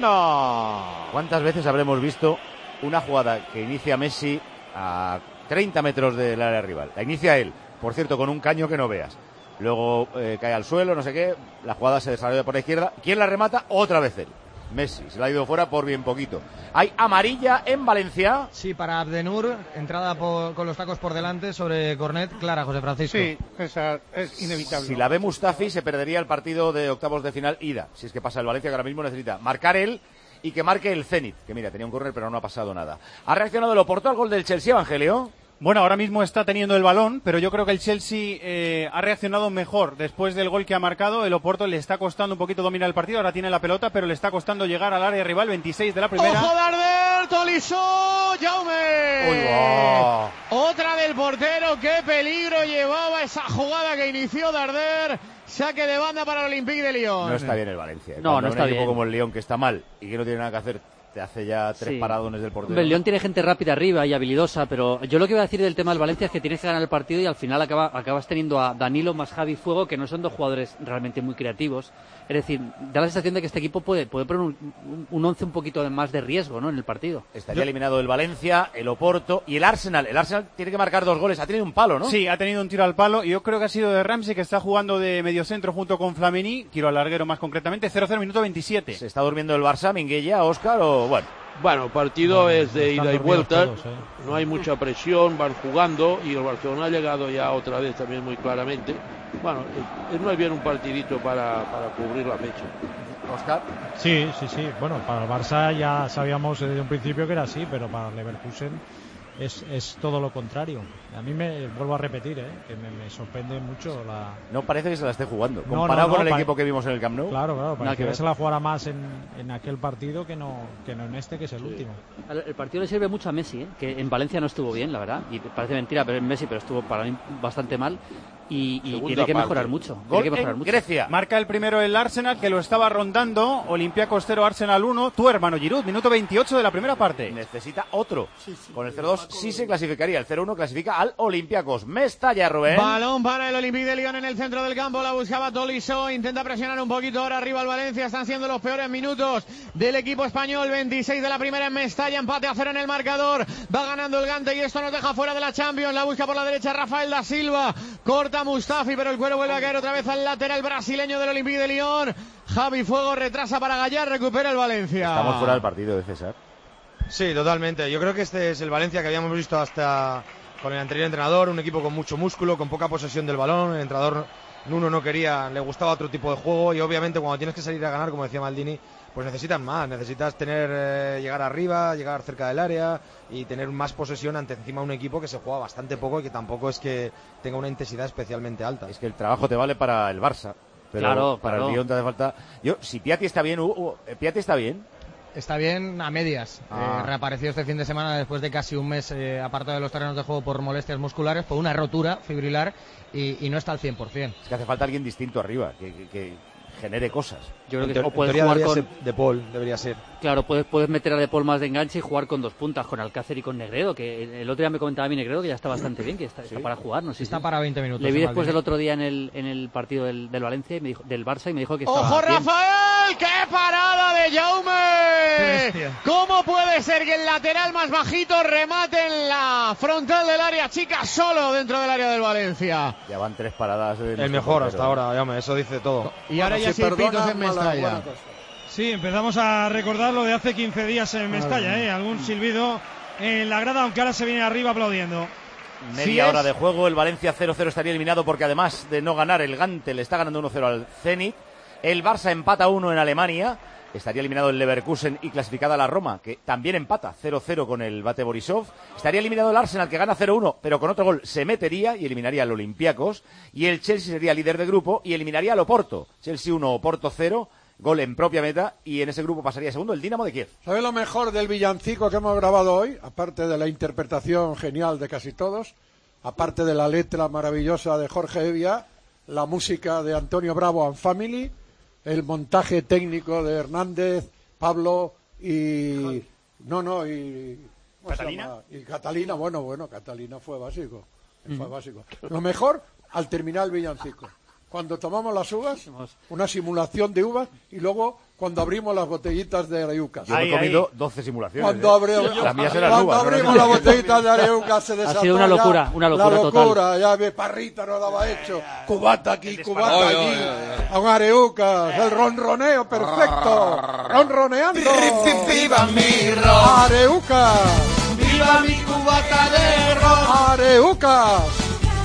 Berlena. ¿Cuántas veces habremos visto una jugada que inicia Messi a treinta metros del área rival? La inicia él, por cierto, con un caño que no veas. Luego eh, cae al suelo, no sé qué. La jugada se desarrolla por la izquierda. ¿Quién la remata? Otra vez él. Messi. Se la ha ido fuera por bien poquito. Hay amarilla en Valencia. Sí, para Abdenur. Entrada por, con los tacos por delante sobre Cornet. Clara, José Francisco. Sí, esa es inevitable. Si la ve Mustafi, se perdería el partido de octavos de final ida. Si es que pasa el Valencia, que ahora mismo necesita marcar él y que marque el Zenit, que mira, tenía un córner pero no ha pasado nada. ¿Ha reaccionado el Oporto al gol del Chelsea, Evangelio? Bueno, ahora mismo está teniendo el balón, pero yo creo que el Chelsea eh, ha reaccionado mejor después del gol que ha marcado. El Oporto le está costando un poquito dominar el partido, ahora tiene la pelota, pero le está costando llegar al área rival, veintiséis de la primera. ¡Ojo Darder! ¡Tolisso! ¡Jaume! ¡Uy, va! Otra del portero, qué peligro llevaba esa jugada que inició Darder. Saque de banda para el Olympique de Lyon. No está bien el Valencia. No, no está un equipo bien. como el Lyon, que está mal y que no tiene nada que hacer, te hace ya tres Sí. paradones del portero. El León tiene gente rápida arriba y habilidosa, pero yo lo que iba a decir del tema del Valencia es que tienes que ganar el partido y al final acaba, acabas teniendo a Danilo más Javi Fuego, que no son dos jugadores realmente muy creativos. Es decir, da la sensación de que este equipo puede, puede poner un, un, un once un poquito más de riesgo, ¿no?, en el partido. Estaría eliminado el Valencia, el Oporto y el Arsenal. El Arsenal tiene que marcar dos goles. Ha tenido un palo, ¿no? Sí, ha tenido un tiro al palo y yo creo que ha sido de Ramsey, que está jugando de mediocentro junto con Flamini, tiro al larguero más concretamente, cero cero, minuto veintisiete. ¿Se está durmiendo el Barça, Minguella, Óscar, o bueno? Bueno, partido Bueno, es de están ida y dormidos vuelta, todos, ¿eh? no hay mucha presión, van jugando y el Barcelona ha llegado ya otra vez también muy claramente. Bueno, es, es más bien un partidito para, para cubrir la fecha. Óscar. Sí, sí, sí. Bueno, para el Barça ya sabíamos desde un principio que era así, pero para el Leverkusen es, es todo lo contrario. A mí me vuelvo a repetir, ¿eh?, que me, me sorprende mucho la... No parece que se la esté jugando. No, Comparado no, no, con el pare... equipo que vimos en el Camp Nou. Claro, claro, parece que, que se la jugara más en, en aquel partido que no, que no en este, que es el sí. último. El partido le sirve mucho a Messi, ¿eh?, que en Valencia no estuvo bien, la verdad, y parece mentira, pero en Messi, pero estuvo para mí bastante mal. Y, y tiene que mejorar parte. mucho. Gol tiene que mejorar en mucho. Grecia. Marca el primero el Arsenal, que lo estaba rondando. Olympiacos cero, Arsenal uno. Tu hermano Giroud, minuto veintiocho de la primera parte. Necesita otro. Sí, sí. Con el cero dos sí se clasificaría. El cero uno clasifica al Olympiacos. Mestalla, Rubén. Balón para el Olympique de Lyon en el centro del campo. La buscaba Tolisso. Intenta presionar un poquito ahora arriba al Valencia. Están siendo los peores minutos del equipo español. veintiséis de la primera en Mestalla. Empate a cero en el marcador. Va ganando el Gante y esto nos deja fuera de la Champions. La busca por la derecha Rafael da Silva. Corta Mustafi, pero el cuero vuelve a caer otra vez al lateral brasileño del Olympique de Lyon. Javi Fuego retrasa para Gallar, recupera el Valencia. Estamos fuera del partido de César. Sí, totalmente. Yo creo que este es el Valencia que habíamos visto hasta con el anterior entrenador, un equipo con mucho músculo, con poca posesión del balón. El entrenador Nuno no quería, le gustaba otro tipo de juego y obviamente cuando tienes que salir a ganar, como decía Maldini, pues necesitas más, necesitas tener eh, llegar arriba, llegar cerca del área y tener más posesión ante encima un equipo que se juega bastante poco y que tampoco es que tenga una intensidad especialmente alta. Es que el trabajo te vale para el Barça, pero claro, para claro. el Lyon te hace falta. Yo, si Piatti está bien, uh, uh, Piatti está bien. Está bien a medias. Ah. Eh, reapareció este fin de semana después de casi un mes eh, apartado de los terrenos de juego por molestias musculares, por una rotura fibrilar y, y no está al cien por ciento. Es que hace falta alguien distinto arriba, que, que, que genere cosas. Yo creo que En o puedes teoría jugar debería con ser De Paul, debería ser. Claro, puedes, puedes meter a De Paul más de enganche y jugar con dos puntas, con Alcácer y con Negredo, que el otro día me comentaba mi Negredo que ya está bastante bien, que está, está para jugar, no sé. Está si- para veinte minutos. Le vi en después Madrid. del otro día en el, en el partido del, del Valencia y me dijo, del Barça y me dijo que estaba ¡Ojo, bien. Rafael! ¡Qué parada de ¡Qué Jaume! bestia! ¿Cómo puede ser que el lateral más bajito remate en la frontal del área chica solo dentro del área del Valencia? Ya van tres paradas. de El nuestro mejor portero. hasta ahora, ya me, eso dice todo. Y ahora Bueno, ya si sí hay pitos perdonan, en mala- Mestalla. buena cosa. Sí, empezamos a recordar lo de hace quince días en Mestalla, ¿eh? Algún silbido en la grada, aunque ahora se viene arriba aplaudiendo. Media Sí hora es. de juego, el Valencia cero cero estaría eliminado porque además de no ganar, el Gante le está ganando uno cero al Zenit. El Barça empata uno en Alemania. Estaría eliminado el Leverkusen y clasificada la Roma, que también empata cero cero con el Bate Borisov. Estaría eliminado el Arsenal, que gana cero uno, pero con otro gol se metería y eliminaría al Olympiacos. Y el Chelsea sería líder de grupo y eliminaría al Oporto. Chelsea uno, Oporto cero, gol en propia meta. Y en ese grupo pasaría segundo el Dinamo de Kiev. ¿Sabes lo mejor del villancico que hemos grabado hoy? Aparte de la interpretación genial de casi todos, aparte de la letra maravillosa de Jorge Evia, la música de Antonio Bravo and Family, el montaje técnico de Hernández, Pablo y... No, no, y... ¿cómo se ¿Catalina? llama? Y Catalina, bueno, bueno, Catalina fue básico. Fue básico. Lo mejor al terminar el villancico. Cuando tomamos las uvas, una simulación de uvas, y luego cuando abrimos las botellitas de Areucas. Yo Ahí, he comido ahí. doce simulaciones. Cuando, ¿eh? abrimos, Las mías eran cuando uvas, ¿no? abrimos las botellitas de Areucas se desató sido una ya locura, una locura la total. locura, ya ve, parrita no daba hecho, cubata aquí, cubata Oye, allí, oye, oye. a un Areucas, el ronroneo perfecto, ronroneando. ¡Viva mi ron! Areucas, ¡Viva mi cubata de ron! Areucas.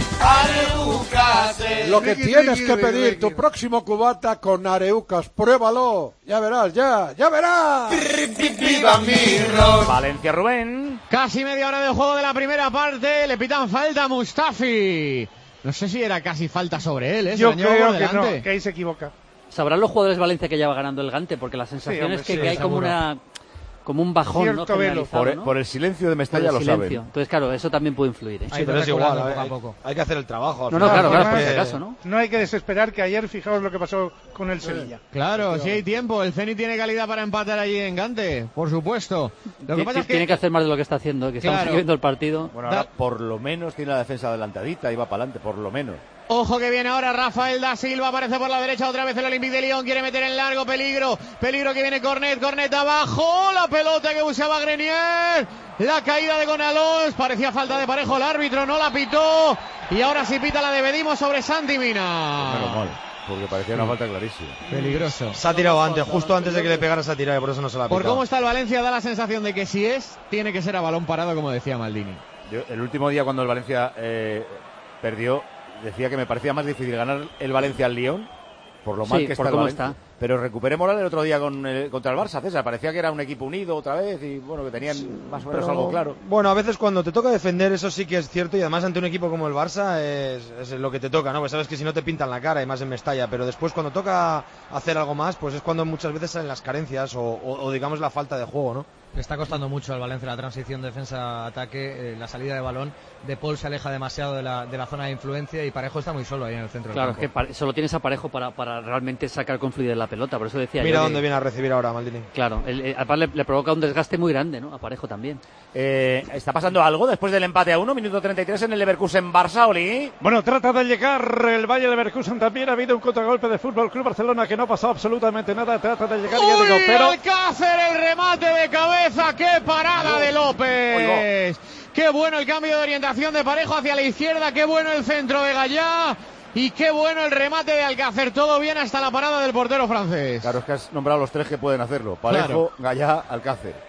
¡Areucas! Lo que tienes que pedir, tu próximo cubata con Areucas, pruébalo, ya verás, ya, ya verás. ¡Viva mi ron! Valencia, Rubén. Casi media hora de juego de la primera parte. Le pitan falta a Mustafi. No sé si era casi falta sobre él, ¿eh? Se Yo la lleva creo por que delante. no, que ahí se equivoca. Sabrán los jugadores de Valencia que ya va ganando el Gante, porque la sensación hombre, es que, sí, que hay como seguro. una como un bajón, ¿no? Cierto velo. Generalizado, Por, ¿no? por el silencio de Por Mestalla el lo silencio. saben. Entonces, claro, eso también puede influir, ¿eh? Ahí Pero va es igual, reculando hay, poco a poco. hay que hacer el trabajo. al No, no, final. claro, claro, por no, si eh, acaso, ¿no? No hay que desesperar, que ayer fijaos lo que pasó con el Sevilla. Claro, si hay tiempo. El Zenit tiene calidad para empatar allí en Gante, por supuesto. Lo que Ti- pasa ti- es que Tiene que hacer más de lo que está haciendo, que estamos Claro. viendo el partido. Bueno, ahora por lo menos tiene la defensa adelantadita y va para adelante, por lo menos. Ojo que viene ahora Rafael da Silva, aparece por la derecha otra vez el Olympique de Lyon, quiere meter en largo, peligro, peligro que viene Cornet, Cornet abajo, la pelota que buscaba Grenier, la caída de Gonalons, parecía falta de Parejo, el árbitro no la pitó, y ahora sí pita la de Bedimo sobre Santi Mina. Menos mal, porque parecía una falta clarísima. Peligroso. Se ha tirado antes, justo antes de que le pegara esa tirada, y por eso no se la ha Por pitado. cómo está el Valencia da la sensación de que si es, tiene que ser a balón parado, como decía Maldini. Yo, el último día cuando el Valencia eh, perdió, decía que me parecía más difícil ganar el Valencia al Lyon, por lo mal Sí, que por está el cómo Valencia. está. Pero recuperé moral el otro día con el- contra el Barça, César. Parecía que era un equipo unido otra vez y bueno, que tenían más o menos Pero, algo claro. Bueno, a veces cuando te toca defender, eso sí que es cierto, y además ante un equipo como el Barça es, es lo que te toca, ¿no? Pues sabes que si no te pintan la cara, y más en Mestalla, pero después cuando toca hacer algo más, pues es cuando muchas veces salen las carencias o, o- o digamos la falta de juego, ¿no? Le está costando mucho al Valencia la transición defensa-ataque, eh, la salida de balón. De Paul se aleja demasiado de la, de la zona de influencia y Parejo está muy solo ahí en el centro Claro, es del que campo. pare- solo tienes a Parejo para, para realmente sacar con fluidez la pelota, por eso decía Mira yo dónde que- viene a recibir ahora, Maldini. Claro, el- el- aparte le, le provoca un desgaste muy grande, ¿no? A Parejo también. Eh, ¿Está pasando algo después del empate a uno? Minuto treinta y tres en el Leverkusen Barça, Oli. Bueno, trata de llegar el Valle Leverkusen también. Ha habido un contragolpe de Fútbol Club Barcelona que no ha pasado absolutamente nada. Trata de llegar, ya digo, ¡Uy, pero Alcácer, el remate de cabeza! ¡Qué parada de López! ¡Qué bueno el cambio de orientación de Parejo hacia la izquierda! ¡Qué bueno el centro de Gallá! Y qué bueno el remate de Alcácer. Todo bien hasta la parada del portero francés. Claro, es que has nombrado los tres que pueden hacerlo. Parejo, Gallá, Alcácer.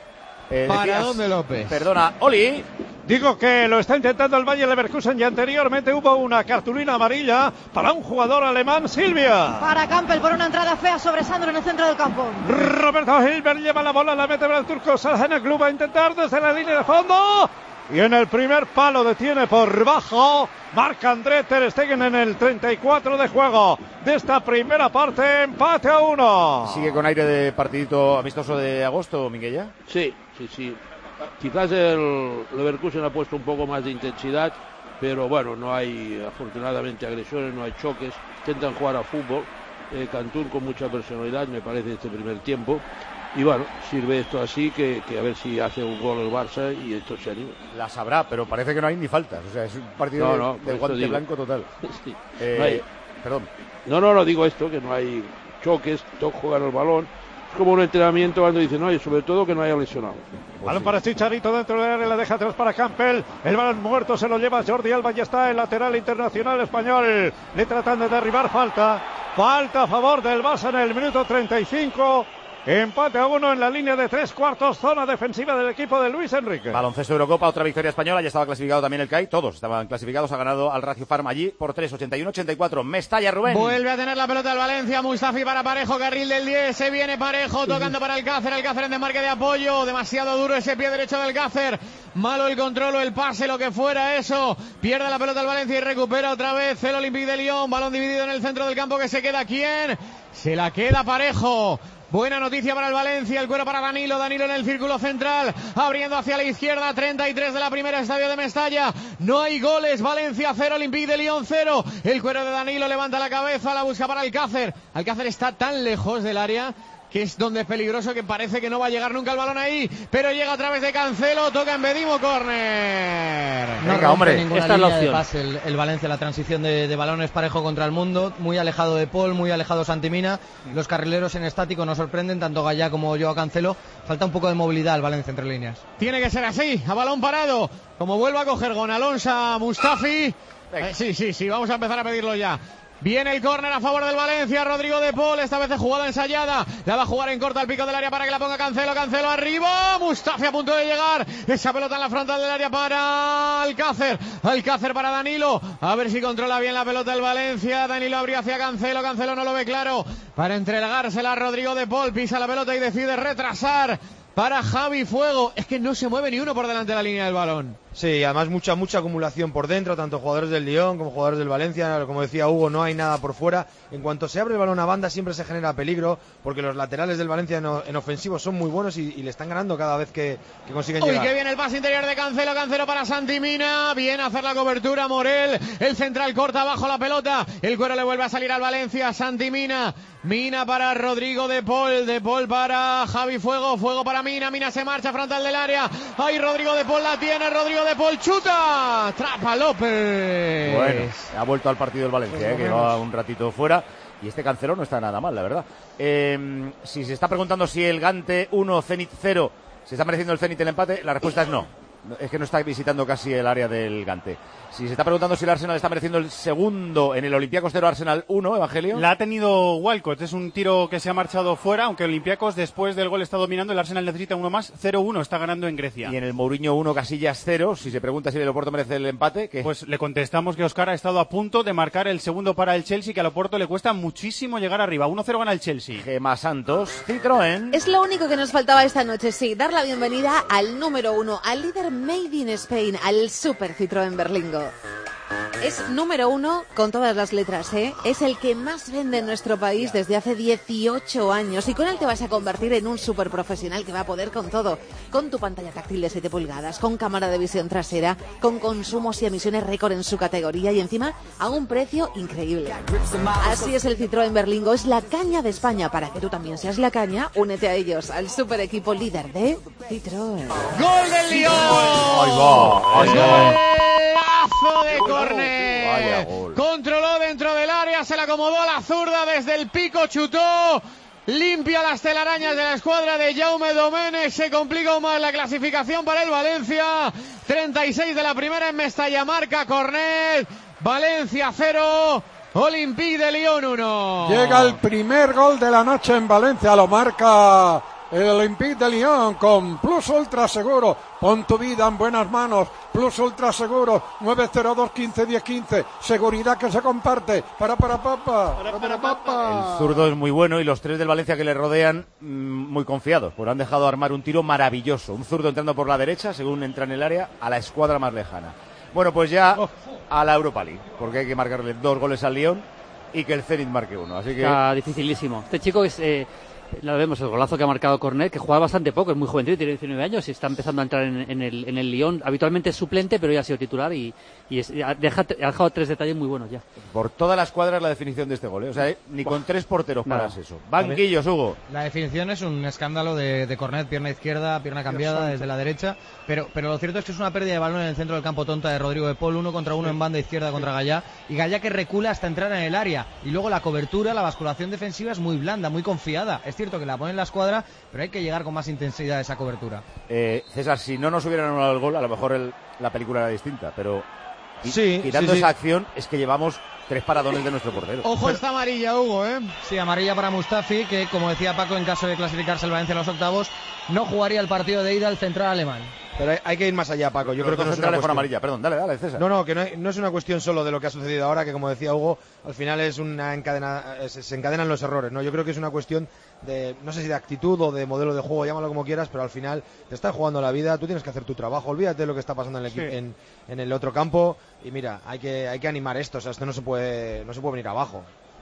Eh, Paradón decías- de López. Perdona, Oli. digo que lo está intentando el Valle Leverkusen y anteriormente hubo una cartulina amarilla para un jugador alemán, Silvia. Para Campbell por una entrada fea sobre Sandro en el centro del campo. Roberto Hilbert lleva la bola, la mete para el turco Salhan Club a intentar desde la línea de fondo. Y en el primer palo detiene por bajo Marc-André ter Stegen en el treinta y cuatro de juego de esta primera parte. Empate a uno. ¿Sigue con aire de partidito amistoso de agosto, Minguella? Sí, sí, sí. Quizás el Leverkusen ha puesto un poco más de intensidad, pero bueno, no hay afortunadamente agresiones, no hay choques. Intentan jugar a fútbol. Eh, Cantún con mucha personalidad, me parece, este primer tiempo. Y bueno, sirve esto así que, que a ver si hace un gol el Barça y esto se anima. La sabrá, pero parece que no hay ni faltas. O sea, es un partido no, no, de, de guante blanco total. Sí. Eh, No hay... Perdón. No, no, no digo esto, que no hay choques, todos juegan el balón. Es como un entrenamiento cuando dicen, no, y sobre todo que no haya lesionados. Pues balón sí. Para Chicharito dentro del área, la deja atrás para Campbell. El balón muerto se lo lleva Jordi Alba, ya está el lateral internacional español. Le tratan de derribar, falta. Falta a favor del Barça en el minuto treinta y cinco. Empate a uno en la línea de tres cuartos, zona defensiva del equipo de Luis Enrique. Baloncesto Eurocopa, otra victoria española, ya estaba clasificado también el C A I, todos estaban clasificados, ha ganado al Ratio Farm allí por tres, ochenta y uno ochenta y cuatro. Mestalla, Rubén. Vuelve a tener la pelota el Valencia, Mustafi para Parejo, carril del diez, se viene Parejo, tocando para Alcácer, Alcácer en desmarque de apoyo, demasiado duro ese pie derecho del Alcácer, malo el control o el pase, lo que fuera eso, pierde la pelota el Valencia y recupera otra vez el Olympique de Lyon, balón dividido en el centro del campo que se queda, ¿quién? Se la queda Parejo. Buena noticia para el Valencia, el cuero para Danilo, Danilo en el círculo central, abriendo hacia la izquierda, treinta y tres de la primera, estadio de Mestalla, no hay goles, Valencia cero, Olympique de Lyon cero, el cuero de Danilo levanta la cabeza, la busca para Alcácer, Alcácer está tan lejos del área que es donde es peligroso, que parece que no va a llegar nunca el balón ahí, pero llega a través de Cancelo, toca en Bedimo, córner. No Venga, hombre, esta es la opción. Pase, el, el Valencia, la transición de, de balones Parejo contra el mundo, muy alejado de Paul, muy alejado Santimina, los carrileros en estático nos sorprenden, tanto Gallá como Joao Cancelo, falta un poco de movilidad al Valencia entre líneas. Tiene que ser así, a balón parado, como vuelva a coger Gonalonsa Mustafi, eh, sí, sí, sí, vamos a empezar a pedirlo ya. Viene el córner a favor del Valencia, Rodrigo de Paul, esta vez de jugada ensayada, la va a jugar en corto al pico del área para que la ponga Cancelo, Cancelo arriba, Mustafi a punto de llegar, esa pelota en la frontal del área para Alcácer, Alcácer para Danilo, a ver si controla bien la pelota el Valencia, Danilo abría hacia Cancelo, Cancelo no lo ve claro, para entregársela a Rodrigo de Paul, pisa la pelota y decide retrasar para Javi Fuego, es que no se mueve ni uno por delante de la línea del balón. Sí, además mucha mucha acumulación por dentro, tanto jugadores del Lyon como jugadores del Valencia, como decía Hugo, no hay nada por fuera. En cuanto se abre el balón a banda siempre se genera peligro, porque los laterales del Valencia en, en ofensivo son muy buenos y, y le están ganando cada vez que, que consiguen Uy, llegar. Uy, que viene el pase interior de Cancelo, Cancelo para Santi Mina, viene a hacer la cobertura Morel, el central corta abajo la pelota, el cuero le vuelve a salir al Valencia, Santi Mina, Mina para Rodrigo de Paul, de Paul para Javi Fuego, Fuego para Mina, Mina se marcha frontal del área, ahí Rodrigo de Paul la tiene, Rodrigo de Paul chuta, Trapa López. Bueno, ha vuelto al partido el Valencia, pues eh, que lleva un ratito fuera. Y este Cancelo no está nada mal, la verdad. Eh, si se está preguntando si el Gante uno, Zenit cero, ¿se está mereciendo el Zenit el empate? La respuesta es no. Es que no está visitando casi el área del Gante. Si se está preguntando si el Arsenal está mereciendo el segundo en el Olympiacos cero Arsenal uno, Evangelio. La ha tenido Walcott, es un tiro que se ha marchado fuera, aunque Olympiacos después del gol está dominando, el Arsenal necesita uno más, cero uno, está ganando en Grecia. Y en el Mourinho uno, Casillas cero, si se pregunta si el Oporto merece el empate, ¿qué? Pues le contestamos que Oscar ha estado a punto de marcar el segundo para el Chelsea, que al Oporto le cuesta muchísimo llegar arriba, uno cero gana el Chelsea. Gemma Santos, Citroën. Es lo único que nos faltaba esta noche, sí, dar la bienvenida al número uno, al líder Made in Spain, al Super Citroën Berlingo. Es número uno con todas las letras, ¿eh? Es el que más vende en nuestro país desde hace dieciocho años y con él te vas a convertir en un super profesional que va a poder con todo. Con tu pantalla táctil de siete pulgadas, con cámara de visión trasera, con consumos y emisiones récord en su categoría y encima a un precio increíble. Así es el Citroën Berlingo, es la caña de España. Para que tú también seas la caña, únete a ellos, al super equipo líder de Citroën. ¡Gol del Lyon! ¡Ahí va! ¡Ahí va! ¡Golazo de córner! Controló dentro del área, se la acomodó a la zurda desde el pico, chutó, limpia las telarañas de la escuadra de Jaume Domenech, se complica aún más la clasificación para el Valencia, treinta y seis de la primera en Mestalla, marca Cornet, Valencia cero, Olympique de Lyon uno. Llega el primer gol de la noche en Valencia, lo marca el Olympique de Lyon con Plus Ultra Seguro. Pon tu vida en buenas manos. Plus Ultra Seguro, nueve cero dos, quince, diez, quince. Seguridad que se comparte. Para, para, papa. Para, para, papa. El zurdo es muy bueno y los tres del Valencia que le rodean mmm, muy confiados, pues han dejado armar un tiro maravilloso. Un zurdo entrando por la derecha, según entra en el área, a la escuadra más lejana. Bueno, pues ya a la Europa League, porque hay que marcarle dos goles al Lyon y que el Zenit marque uno. Así que está dificilísimo. Este chico es... Eh... Lo vemos, el golazo que ha marcado Cornet, que juega bastante poco, es muy jovencito, tiene diecinueve años y está empezando a entrar en, en, el, en el Lyon. Habitualmente es suplente, pero ya ha sido titular y, y es, ha, deja, ha dejado tres detalles muy buenos ya. Por toda la escuadra es la definición de este gol, ¿eh? O sea, ¿eh? ni con tres porteros Nada. paras eso. Banquillos, Hugo. La definición es un escándalo de, de Cornet, pierna izquierda, pierna cambiada desde la derecha, pero, pero lo cierto es que es una pérdida de balón en el centro del campo tonta de Rodrigo de Paul, uno contra uno en banda izquierda contra Gallá, y Gallá que recula hasta entrar en el área, y luego la cobertura, la basculación defensiva es muy blanda, muy confiada. Es cierto que la pone en la escuadra, pero hay que llegar con más intensidad a esa cobertura. Eh, César, si no nos hubieran anulado el gol, a lo mejor el, la película era distinta, pero sí, quitando sí, esa sí. acción es que llevamos tres paradones de nuestro portero. Ojo esta amarilla, Hugo, ¿eh? Sí, amarilla para Mustafi, que como decía Paco, en caso de clasificarse el Valencia a los octavos, no jugaría el partido de ida al central alemán. Pero hay, hay que ir más allá, Paco. Yo Los creo que dos no es una centrales cuestión... con amarilla. Perdón, dale, dale, César. No, no, que no, hay- no es una cuestión solo de lo que ha sucedido ahora, que como decía Hugo, al final es una encadena, se, se encadenan los errores, ¿no? Yo creo que es una cuestión de, no sé si de actitud o de modelo de juego, llámalo como quieras, pero al final te estás jugando la vida, tú tienes que hacer tu trabajo, olvídate de lo que está pasando en el, equi- Sí. en, en el otro campo y mira, hay que, hay que animar esto, o sea, esto no se puede, no se puede venir abajo.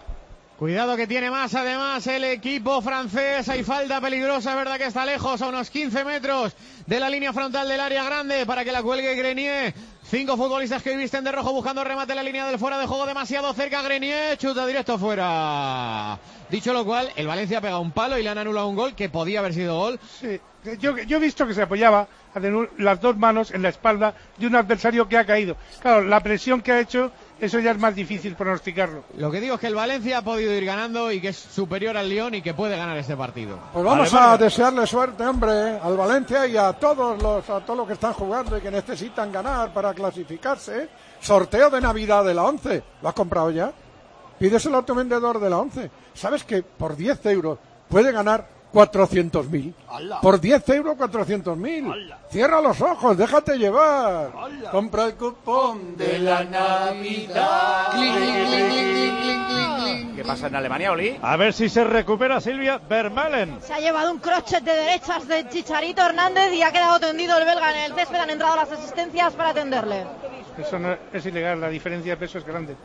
Cuidado que tiene más además el equipo francés. Hay falta peligrosa, es verdad que está lejos, a unos quince metros de la línea frontal del área grande para que la cuelgue Grenier. Cinco futbolistas que hoy visten de rojo buscando remate en la línea del fuera de juego, demasiado cerca Grenier, chuta directo fuera. Dicho lo cual, el Valencia ha pegado un palo y le han anulado un gol que podía haber sido gol. Sí, yo, yo he visto que se apoyaba a tener las dos manos en la espalda de un adversario que ha caído. Claro, la presión que ha hecho, eso ya es más difícil pronosticarlo. Lo que digo es que el Valencia ha podido ir ganando y que es superior al Lyon y que puede ganar este partido. Pues vamos Alemania. a desearle suerte, hombre, al Valencia y a todos los a todos los que están jugando y que necesitan ganar para clasificarse. Sorteo de Navidad de la once. ¿Lo has comprado ya? Pídeselo a tu vendedor de la once. ¿Sabes que por diez euros puede ganar cuatrocientos mil? Por diez euros, cuatrocientos mil. Cierra los ojos, déjate llevar. Compra el cupón de la Navidad. ¿Qué pasa en Alemania, Oli? A ver si se recupera Silvia Vermaelen. Se ha llevado un crochet de derechas de Chicharito Hernández y ha quedado tendido el belga en el césped. Han entrado las asistencias para atenderle. Eso no, es ilegal, la diferencia de peso es grande.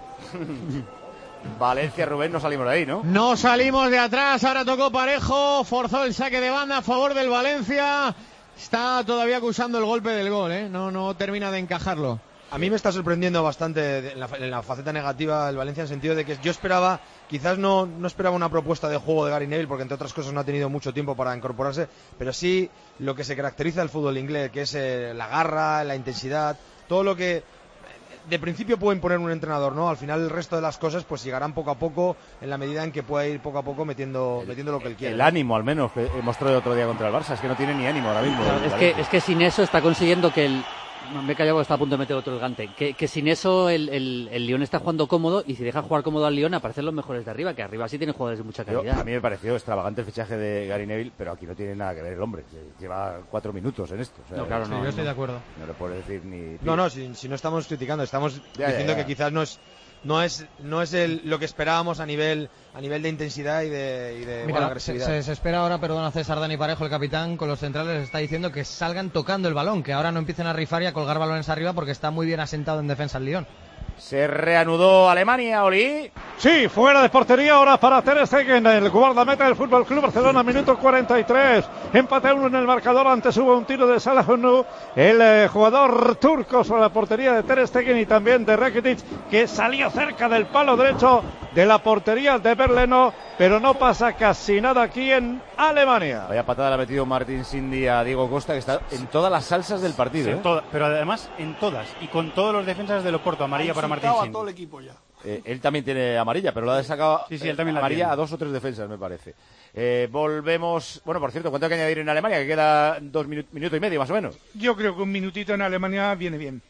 Valencia, Rubén, no salimos de ahí, ¿no? No salimos de atrás, ahora tocó Parejo, forzó el saque de banda a favor del Valencia. Está todavía acusando el golpe del gol, ¿eh? No, no termina de encajarlo. A mí me está sorprendiendo bastante en la, en la faceta negativa el Valencia, en el sentido de que yo esperaba, quizás no, no esperaba una propuesta de juego de Gary Neville, porque entre otras cosas no ha tenido mucho tiempo para incorporarse, pero sí lo que se caracteriza del fútbol inglés, que es eh, la garra, la intensidad, todo lo que de principio puede imponer un entrenador, ¿no? Al final el resto de las cosas pues llegarán poco a poco en la medida en que pueda ir poco a poco metiendo, metiendo lo que él quiere. El ánimo, al menos, que mostró el otro día contra el Barça. Es que no tiene ni ánimo ahora mismo. Claro, es, que, es que sin eso está consiguiendo que el... Me he callado porque está a punto de meter otro el Gante. Que, que sin eso el, el, el Lyon está jugando cómodo y si deja jugar cómodo al Lyon aparecen los mejores de arriba, que arriba sí tienen jugadores de mucha Yo, calidad. a mí me pareció extravagante el fichaje de Gary Neville, pero aquí no tiene nada que ver el hombre. Lleva cuatro minutos en esto. O sea, No, claro, Sí, no, yo estoy no. de acuerdo. No le puedo decir ni... No, no, si, si no estamos criticando, estamos Ya, diciendo ya, ya. que quizás no es no es no es el, lo que esperábamos a nivel a nivel de intensidad y de, y de Mira, bueno, se, agresividad. se desespera ahora, perdona César Dani Parejo, el capitán, con los centrales está diciendo que salgan tocando el balón, que ahora no empiecen a rifar y a colgar balones arriba porque está muy bien asentado en defensa el Lyon. Se reanudó Alemania, Oli. Sí, fuera de portería ahora para Ter Stegen, el guardameta del Fútbol Club Barcelona, minuto cuarenta y tres. Empate a uno en el marcador, antes hubo un tiro de Salahunu, el eh, jugador turco sobre la portería de Ter Stegen y también de Rakitic, que salió cerca del palo derecho de la portería de Berleno, pero no pasa casi nada aquí en Alemania. Vaya patada le ha metido Martín Cindy a Diego Costa, que está en todas las salsas del partido. Sí, ¿eh? en toda- pero además en todas y con todos los defensas del Oporto, amarilla para Martín a Sindhi. todo el equipo ya. Eh, él también tiene amarilla, pero lo ha sacado Sí, sí, él también la amarilla tiene. a dos o tres defensas, me parece. Eh, volvemos. Bueno, por cierto, ¿cuánto hay que añadir en Alemania? Que queda dos minu- minutos y medio, más o menos. Yo creo que un minutito en Alemania viene bien.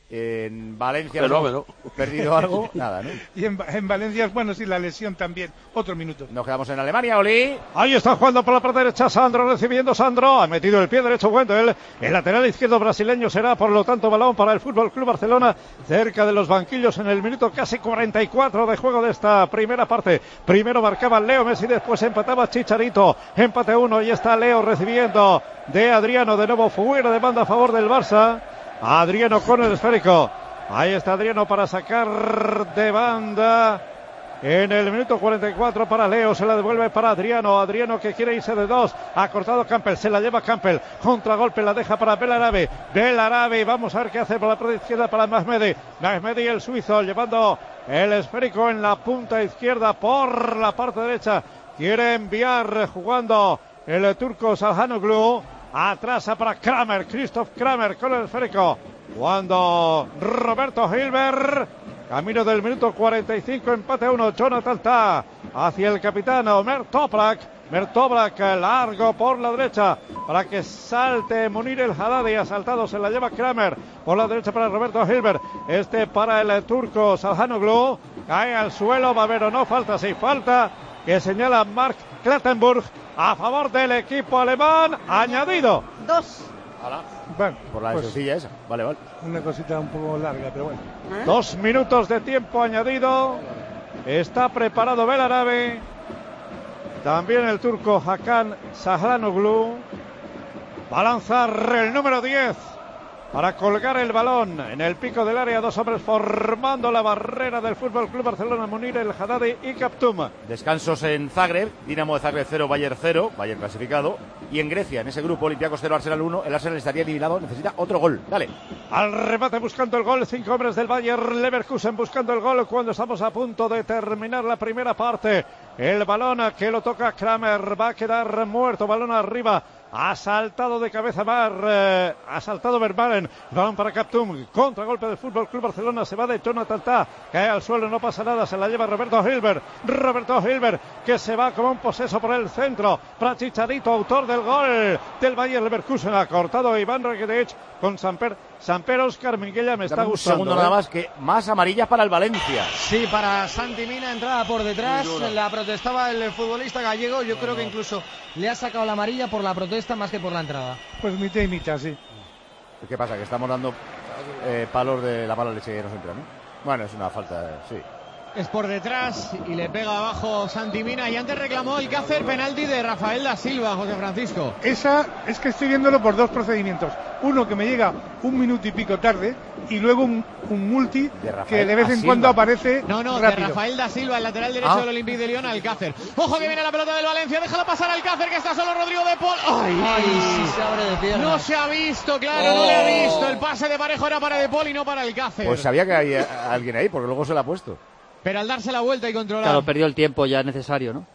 En Valencia Fenómeno. hemos perdido algo, nada, ¿no? Y en, en Valencia, bueno, sí, la lesión también. Otro minuto. Nos quedamos en Alemania, Oli. Ahí está jugando por la parte derecha Sandro, recibiendo Sandro. Ha metido el pie derecho Wendel. El lateral izquierdo brasileño será, por lo tanto, balón para el Fútbol Club Barcelona. Cerca de los banquillos en el minuto casi cuarenta y cuatro de juego de esta primera parte. Primero marcaba Leo Messi, después empataba Chicharito. Empate uno y está Leo recibiendo de Adriano. De nuevo fuera de banda a favor del Barça. Adriano con el esférico. Ahí está Adriano para sacar de banda. En el minuto cuarenta y cuatro para Leo, se la devuelve para Adriano. Adriano que quiere irse de dos. Ha cortado Campbell, se la lleva Campbell. Contragolpe, la deja para Belarabe. Belarabe, vamos a ver qué hace por la parte izquierda para Mehmedi. Mehmedi, el suizo, llevando el esférico en la punta izquierda por la parte derecha. Quiere enviar jugando el turco Salhanoglu. Atrasa para Kramer, Christoph Kramer con el esférico. Cuando Roberto Hilbert, camino del minuto cuarenta y cinco, empate a uno. Jonathan Tah hacia el capitán Omer Toprak. Mertobrak largo por la derecha para que salte Munir el Haddadi. Ha saltado, se la lleva Kramer por la derecha para Roberto Hilbert. Este para el turco Salhanoglu. Cae al suelo, va a haber o no falta. Sí, falta que señala Mark Clattenburg a favor del equipo alemán. Añadido. Dos. Bueno, por la pues, sencilla esa. Vale, vale. Una cosita un poco larga, pero bueno. ¿Eh? Dos minutos de tiempo añadido. Está preparado Belarabe. También el turco Hakan Çalhanoğlu. Va a lanzar el número diez para colgar el balón en el pico del área. Dos hombres formando la barrera del Fútbol Club Barcelona. Munir el Haddadi y Kaptum. Descansos en Zagreb. Dinamo de Zagreb cero, Bayern cero. Bayern clasificado. Y en Grecia, en ese grupo, Olympiacos cero, Arsenal uno. El Arsenal estaría eliminado. Necesita otro gol. Dale. Al remate buscando el gol. Cinco hombres del Bayern Leverkusen buscando el gol cuando estamos a punto de terminar la primera parte. El balón que lo toca Kramer va a quedar muerto. Balón arriba. Ha saltado de cabeza Mar, eh, ha saltado Vermaelen, balón para Kaptum, contragolpe del Fútbol Club Barcelona, se va de Jonathan Tah, cae al suelo, no pasa nada, se la lleva Roberto Hilbert, Roberto Hilbert que se va como un poseso por el centro, para Chicharito, autor del gol del Bayer Leverkusen, ha cortado Iván Rakitic con Samper, Samper Oscar Minguella, me está un gustando. Un segundo ¿eh? nada más, que más amarillas para el Valencia. Sí, para Santi Mina, entrada por detrás, la protestaba el futbolista gallego, yo creo que incluso le ha sacado la amarilla por la protesta más que por la entrada. Pues mitad y mitad, sí. ¿Qué pasa? Que estamos dando eh, palos de la mala leche que nos entra, ¿no? Bueno, es una falta, sí. Es por detrás y le pega abajo Santi Mina. Y antes reclamó el Cácer penalti de Rafael da Silva, José Francisco. Esa es que estoy viéndolo por dos procedimientos. Uno que me llega un minuto y pico tarde y luego un, un multi de que de vez en cuando aparece No, no, rápido. de Rafael da Silva, el lateral derecho Ah. del Olympique de Lyon, Alcácer. Ojo que viene la pelota del Valencia, déjala pasar al Alcácer, que está solo Rodrigo de Paul. ¡Ay! Ay, sí se abre de piernas. No se ha visto, claro, Oh. no le ha visto. El pase de Parejo era para de Paul y no para Alcácer. Pues sabía que había alguien ahí, porque luego se la ha puesto. Pero al darse la vuelta y controlar. Claro, perdió el tiempo ya necesario, ¿no?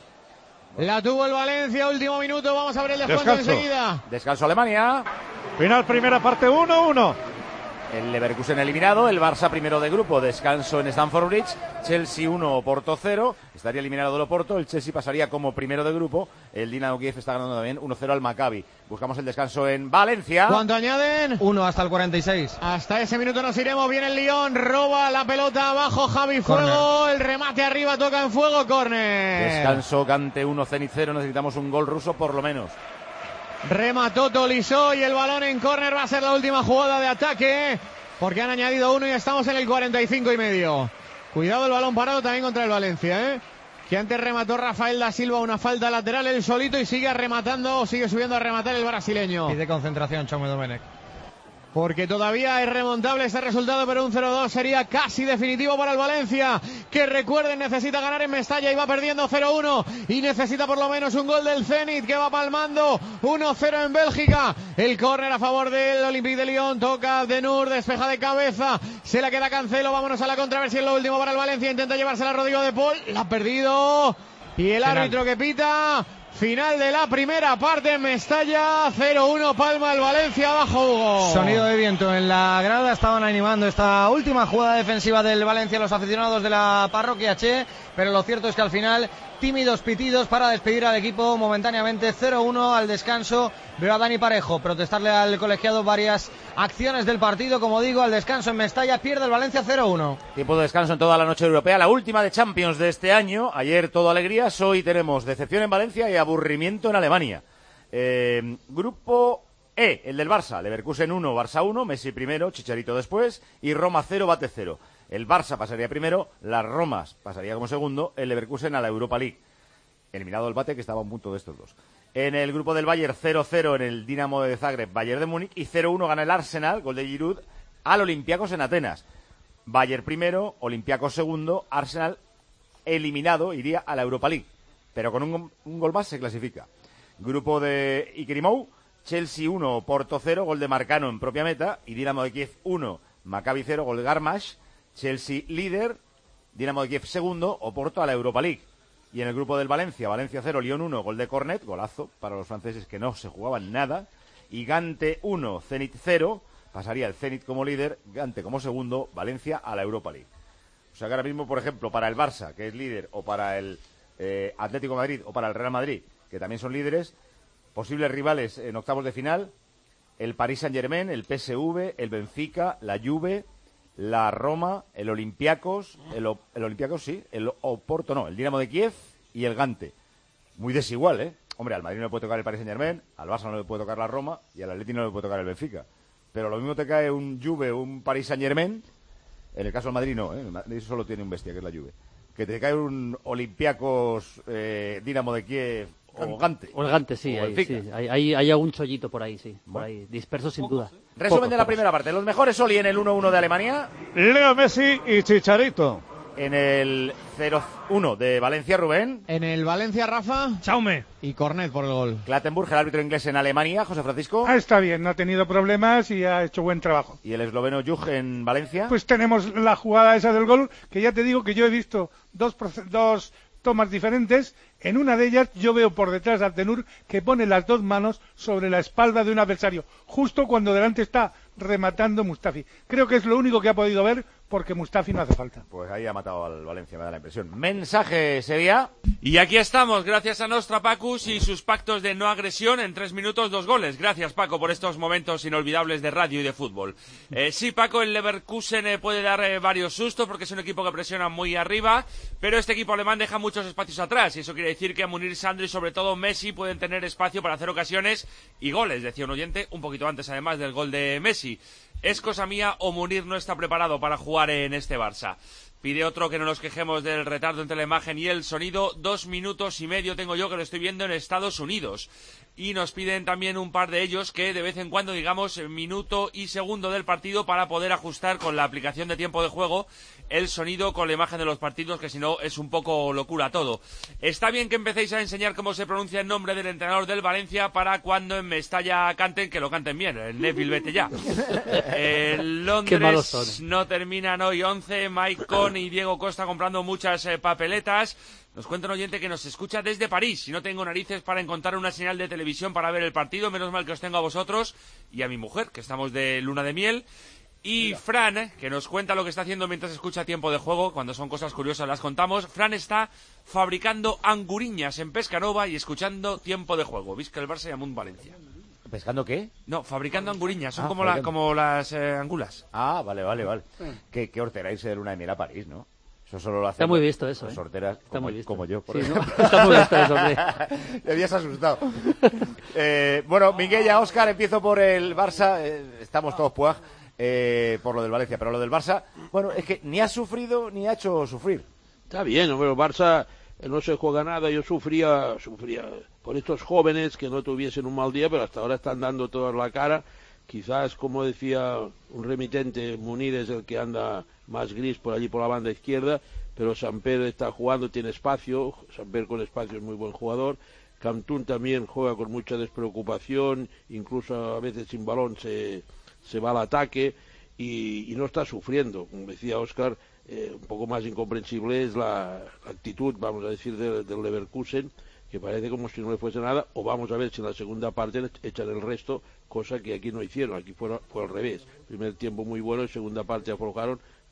La tuvo el Valencia, último minuto, vamos a ver el descuento Descanso. enseguida. Descanso Alemania. Final primera parte, uno uno. El Leverkusen eliminado, el Barça primero de grupo, descanso en Stamford Bridge, Chelsea uno, Oporto cero, estaría eliminado del Oporto, el Chelsea pasaría como primero de grupo, el Dinamo Kiev está ganando también uno cero al Maccabi. Buscamos el descanso en Valencia. ¿Cuánto añaden? Uno hasta el cuarenta y seis. Hasta ese minuto nos iremos, viene el Lyon, roba la pelota abajo, Javi Fuego, Corner. el remate arriba, toca en fuego, córner. Descanso, Cante uno, Zenit cero, necesitamos un gol ruso por lo menos. Remató Tolisso y el balón en córner va a ser la última jugada de ataque, porque han añadido uno y estamos en el cuarenta y cinco y medio. Cuidado el balón parado también contra el Valencia, ¿eh? Que antes remató Rafael da Silva, una falta lateral él solito y sigue rematando, sigue subiendo a rematar el brasileño. Pide concentración, Chaume Domenech. Porque todavía es remontable este resultado, pero un cero dos sería casi definitivo para el Valencia, que recuerden necesita ganar en Mestalla y va perdiendo cero uno y necesita por lo menos un gol del Zenit, que va palmando uno cero en Bélgica. El córner a favor del Olympique de Lyon, toca de Nur, despeja de cabeza, se la queda Cancelo, vámonos a la contra, a ver si es lo último para el Valencia, intenta llevársela a Rodrigo de Paul, la ha perdido y el Penal. árbitro que pita. Final de la primera parte en Mestalla, cero uno palma el Valencia, abajo Hugo. Sonido de viento en la grada, estaban animando esta última jugada defensiva del Valencia los aficionados de la parroquia Che, pero lo cierto es que al final tímidos pitidos para despedir al equipo momentáneamente. Cero uno al descanso. Veo a Dani Parejo protestarle al colegiado varias acciones del partido. Como digo, al descanso en Mestalla pierde el Valencia cero uno. Tiempo de descanso en toda la noche europea, la última de Champions de este año. Ayer todo alegrías, hoy tenemos decepción en Valencia y aburrimiento en Alemania. Eh, grupo E, el del Barça, Leverkusen uno, Barça uno, Messi primero, Chicharito después y Roma cero, Bate cero. El Barça pasaría primero, las Romas pasaría como segundo, el Leverkusen a la Europa League. Eliminado el Bate, que estaba a un punto de estos dos. En el grupo del Bayern, cero cero en el Dinamo de Zagreb, Bayern de Múnich, y cero uno gana el Arsenal, gol de Giroud, al Olympiacos en Atenas. Bayern primero, Olympiacos segundo, Arsenal eliminado, iría a la Europa League. Pero con un, un gol más se clasifica. Grupo de Ikerimou, Chelsea uno, Porto cero, gol de Marcano en propia meta, y Dinamo de Kiev uno, Maccabi cero, gol de Garmash. Chelsea líder, Dinamo de Kiev segundo, Oporto a la Europa League. Y en el grupo del Valencia, Valencia cero, Lyon uno, gol de Cornet, golazo para los franceses que no se jugaban nada. Y Gante uno, Zenit cero, pasaría el Zenit como líder, Gante como segundo, Valencia a la Europa League. O sea que ahora mismo, por ejemplo, para el Barça, que es líder, o para el eh, Atlético de Madrid, o para el Real Madrid, que también son líderes, posibles rivales en octavos de final, el Paris Saint-Germain, el P S V, el Benfica, la Juve, la Roma, el Olympiacos, el, o, el Olympiacos sí, el Oporto no, el Dinamo de Kiev y el Gante. Muy desigual, ¿eh? Hombre, al Madrid no le puede tocar el Paris Saint-Germain, al Barça no le puede tocar la Roma y al Atlético no le puede tocar el Benfica. Pero lo mismo te cae un Juve o un Paris Saint-Germain, en el caso del Madrid no, ¿eh? El Madrid solo tiene un bestia, que es la Juve. Que te cae un Olympiacos, eh, Dinamo de Kiev o Gante. O el Gante, sí, ahí, sí. Hay, hay, hay algún chollito por ahí, sí. Por Bueno. ahí, disperso sin duda. Resumen Pocos, de la pocos. primera parte. Los mejores Oli en el uno uno de Alemania. Leo Messi y Chicharito. En el cero uno de Valencia, Rubén. En el Valencia, Rafa. Chaume. Y Cornet por el gol. Clattenburg, el árbitro inglés en Alemania, José Francisco. Ah, está bien, no ha tenido problemas y ha hecho buen trabajo. Y el esloveno Juj en Valencia. Pues tenemos la jugada esa del gol, que ya te digo que yo he visto dos, proce- dos tomas diferentes. En una de ellas yo veo por detrás a Altenur que pone las dos manos sobre la espalda de un adversario, justo cuando delante está rematando Mustafi. Creo que es lo único que ha podido ver, porque Mustafi no hace falta. Pues ahí ha matado al Valencia, me da la impresión. Mensaje, Sevilla. Y aquí estamos, gracias a Nostra Pacus y sus pactos de no agresión en tres minutos, dos goles. Gracias, Paco, por estos momentos inolvidables de radio y de fútbol. Eh, sí, Paco, el Leverkusen eh, puede dar eh, varios sustos porque es un equipo que presiona muy arriba, pero este equipo alemán deja muchos espacios atrás y eso quiere decir que Munir, Sandro y sobre todo Messi pueden tener espacio para hacer ocasiones y goles, decía un oyente, un poquito antes además del gol de Messi. ¿Es cosa mía o Munir no está preparado para jugar en este Barça? Pide otro que no nos quejemos del retardo entre la imagen y el sonido. Dos minutos y medio tengo yo que lo estoy viendo en Estados Unidos. Y nos piden también un par de ellos que de vez en cuando digamos minuto y segundo del partido para poder ajustar con la aplicación de tiempo de juego el sonido con la imagen de los partidos, que si no es un poco locura todo. Está bien que empecéis a enseñar cómo se pronuncia el nombre del entrenador del Valencia para cuando en Mestalla canten, que lo canten bien. El Neville, vete ya. El Qué malos son. Londres no terminan hoy once. Mike Con y Diego Costa comprando muchas eh, papeletas. Nos cuenta un oyente que nos escucha desde París y no tengo narices para encontrar una señal de televisión para ver el partido. Menos mal que os tengo a vosotros y a mi mujer, que estamos de luna de miel. Y Fran, que nos cuenta lo que está haciendo mientras escucha tiempo de juego. Cuando son cosas curiosas las contamos. Fran está fabricando anguriñas en Pescanova y escuchando tiempo de juego. Vizca el Barça y Amunt Valencia. ¿Pescando qué? No, fabricando anguriñas. Son Ah, como, la, fabricando. como las eh, angulas. Ah, vale, vale, vale. Qué, qué hortera irse de luna de miel a París, ¿no? Eso solo lo hacen Está muy visto eso, las ¿eh? sorteras Está como, muy visto. como yo, por Sí, ejemplo. ¿no? Está muy visto eso, hombre. Me habías asustado. eh, bueno, Miguel y Óscar, empiezo por el Barça. Eh, estamos todos puaj eh, por lo del Valencia, pero lo del Barça, bueno, es que ni ha sufrido ni ha hecho sufrir. Está bien, hombre, el Barça eh, no se juega nada. Yo sufría, sufría por estos jóvenes que no tuviesen un mal día, pero hasta ahora están dando toda la cara. Quizás, como decía un remitente, Munir es el que anda más gris por allí por la banda izquierda, pero Samper está jugando, tiene espacio. Samper con espacio es muy buen jugador. Cantún también juega con mucha despreocupación, incluso a veces sin balón se, se va al ataque y, y no está sufriendo. Como decía Óscar, eh, un poco más incomprensible es la, la actitud, vamos a decir, del, del Leverkusen, que parece como si no le fuese nada, o vamos a ver si en la segunda parte echan el resto, cosa que aquí no hicieron, aquí fue, fue al revés. Primer tiempo muy bueno y segunda parte aflojaron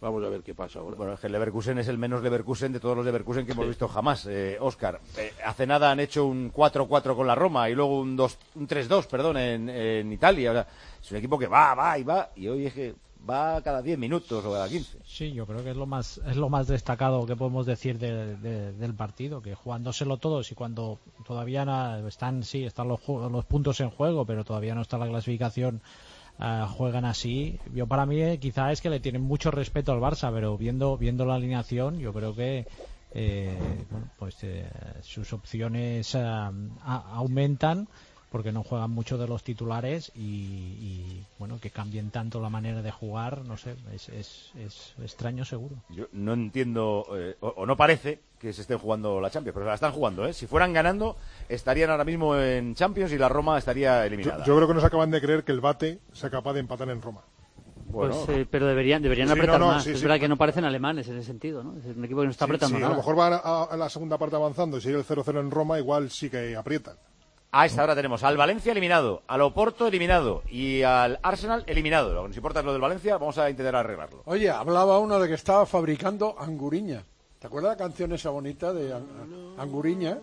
Vamos a ver qué pasa ahora. Bueno, es que el Leverkusen es el menos Leverkusen de todos los Leverkusen que hemos visto jamás, eh, Óscar. Eh, hace nada han hecho un cuatro cuatro con la Roma y luego un, dos, un tres dos, perdón, en, en Italia. O sea, es un equipo que va, va y va, y hoy es que va cada diez minutos o cada quince. Sí, yo creo que es lo más es lo más destacado que podemos decir de, de, del partido, que jugándoselo todos y cuando todavía no, están sí están los, los puntos en juego, pero todavía no está la clasificación, uh, juegan así. Yo para mí eh, quizá es que le tienen mucho respeto al Barça, pero viendo viendo la alineación yo creo que eh, bueno, pues eh, sus opciones uh, a, aumentan, porque no juegan mucho de los titulares y, y bueno, que cambien tanto la manera de jugar, no sé, es, es, es extraño seguro. Yo no entiendo, eh, o, o no parece que se estén jugando la Champions, pero la están jugando, ¿eh? Si fueran ganando, estarían ahora mismo en Champions y la Roma estaría eliminada. Yo, yo creo que no se acaban de creer que el Bate sea capaz de empatar en Roma. Bueno. Pues, eh, pero deberían deberían sí, apretar no, no, más. Sí, es sí. verdad que no parecen alemanes en ese sentido, ¿no? Es un equipo que no está sí, apretando sí, nada. A lo mejor va a, a la segunda parte avanzando y si hay el cero cero en Roma, igual sí que aprietan. A esta hora tenemos al Valencia eliminado, al Oporto eliminado y al Arsenal eliminado. Lo que nos importa es lo del Valencia, vamos a intentar arreglarlo. Oye, hablaba uno de que estaba fabricando anguriña. ¿Te acuerdas la canción esa bonita de ang- Anguriña?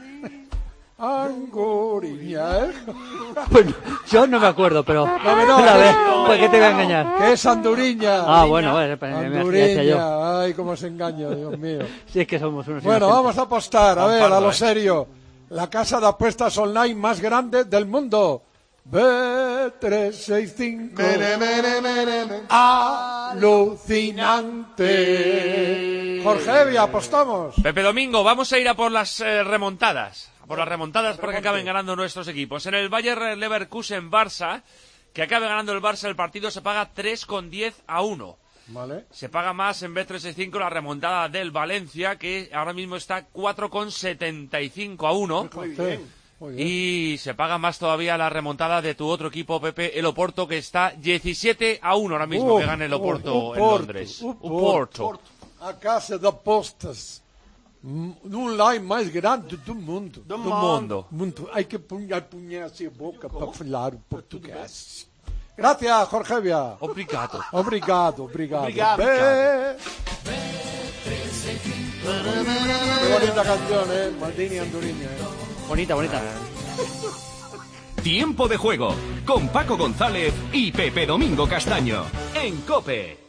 Anguriña, ¿eh? Bueno, yo no me acuerdo, pero... No, no, a ver, no, ¿por qué te voy a engañar? Que es Anduriña. Ah, bueno, bueno, pues, Anduriña, yo. Ay, cómo se engaña, Dios mío. Sí, es que somos unos Bueno, inocentes. vamos a apostar, a ver, a lo ¿eh? serio. La casa de apuestas online más grande del mundo. B trescientos sesenta y cinco. Alucinante. Jorge Evia, apostamos. Pepe Domingo, vamos a ir a por las eh, remontadas. A por las remontadas porque acaben ganando nuestros equipos. En el Bayer Leverkusen Barça, que acabe ganando el Barça, el partido se paga tres con diez a uno. Vale. Se paga más en B trescientos sesenta y cinco la remontada del Valencia, que ahora mismo está cuatro con setenta y cinco a uno. Muy bien, muy bien. Y se paga más todavía la remontada de tu otro equipo, Pepe, el Oporto, que está diecisiete a uno ahora mismo, uh, que gana el Oporto uh, en Londres. Uh, Oporto. A casa de apostas online mais grande do mundo. Do mundo. mundo. Hay que poner puñarse a boca para falar portugués. Gracias, Jorge Evia. Obrigado. Obrigado, obrigado. Obrigado. Be... Qué bonita canción, ¿eh? Maldini Anduriña, ¿eh? Bonita, bonita. Tiempo de juego con Paco González y Pepe Domingo Castaño en COPE.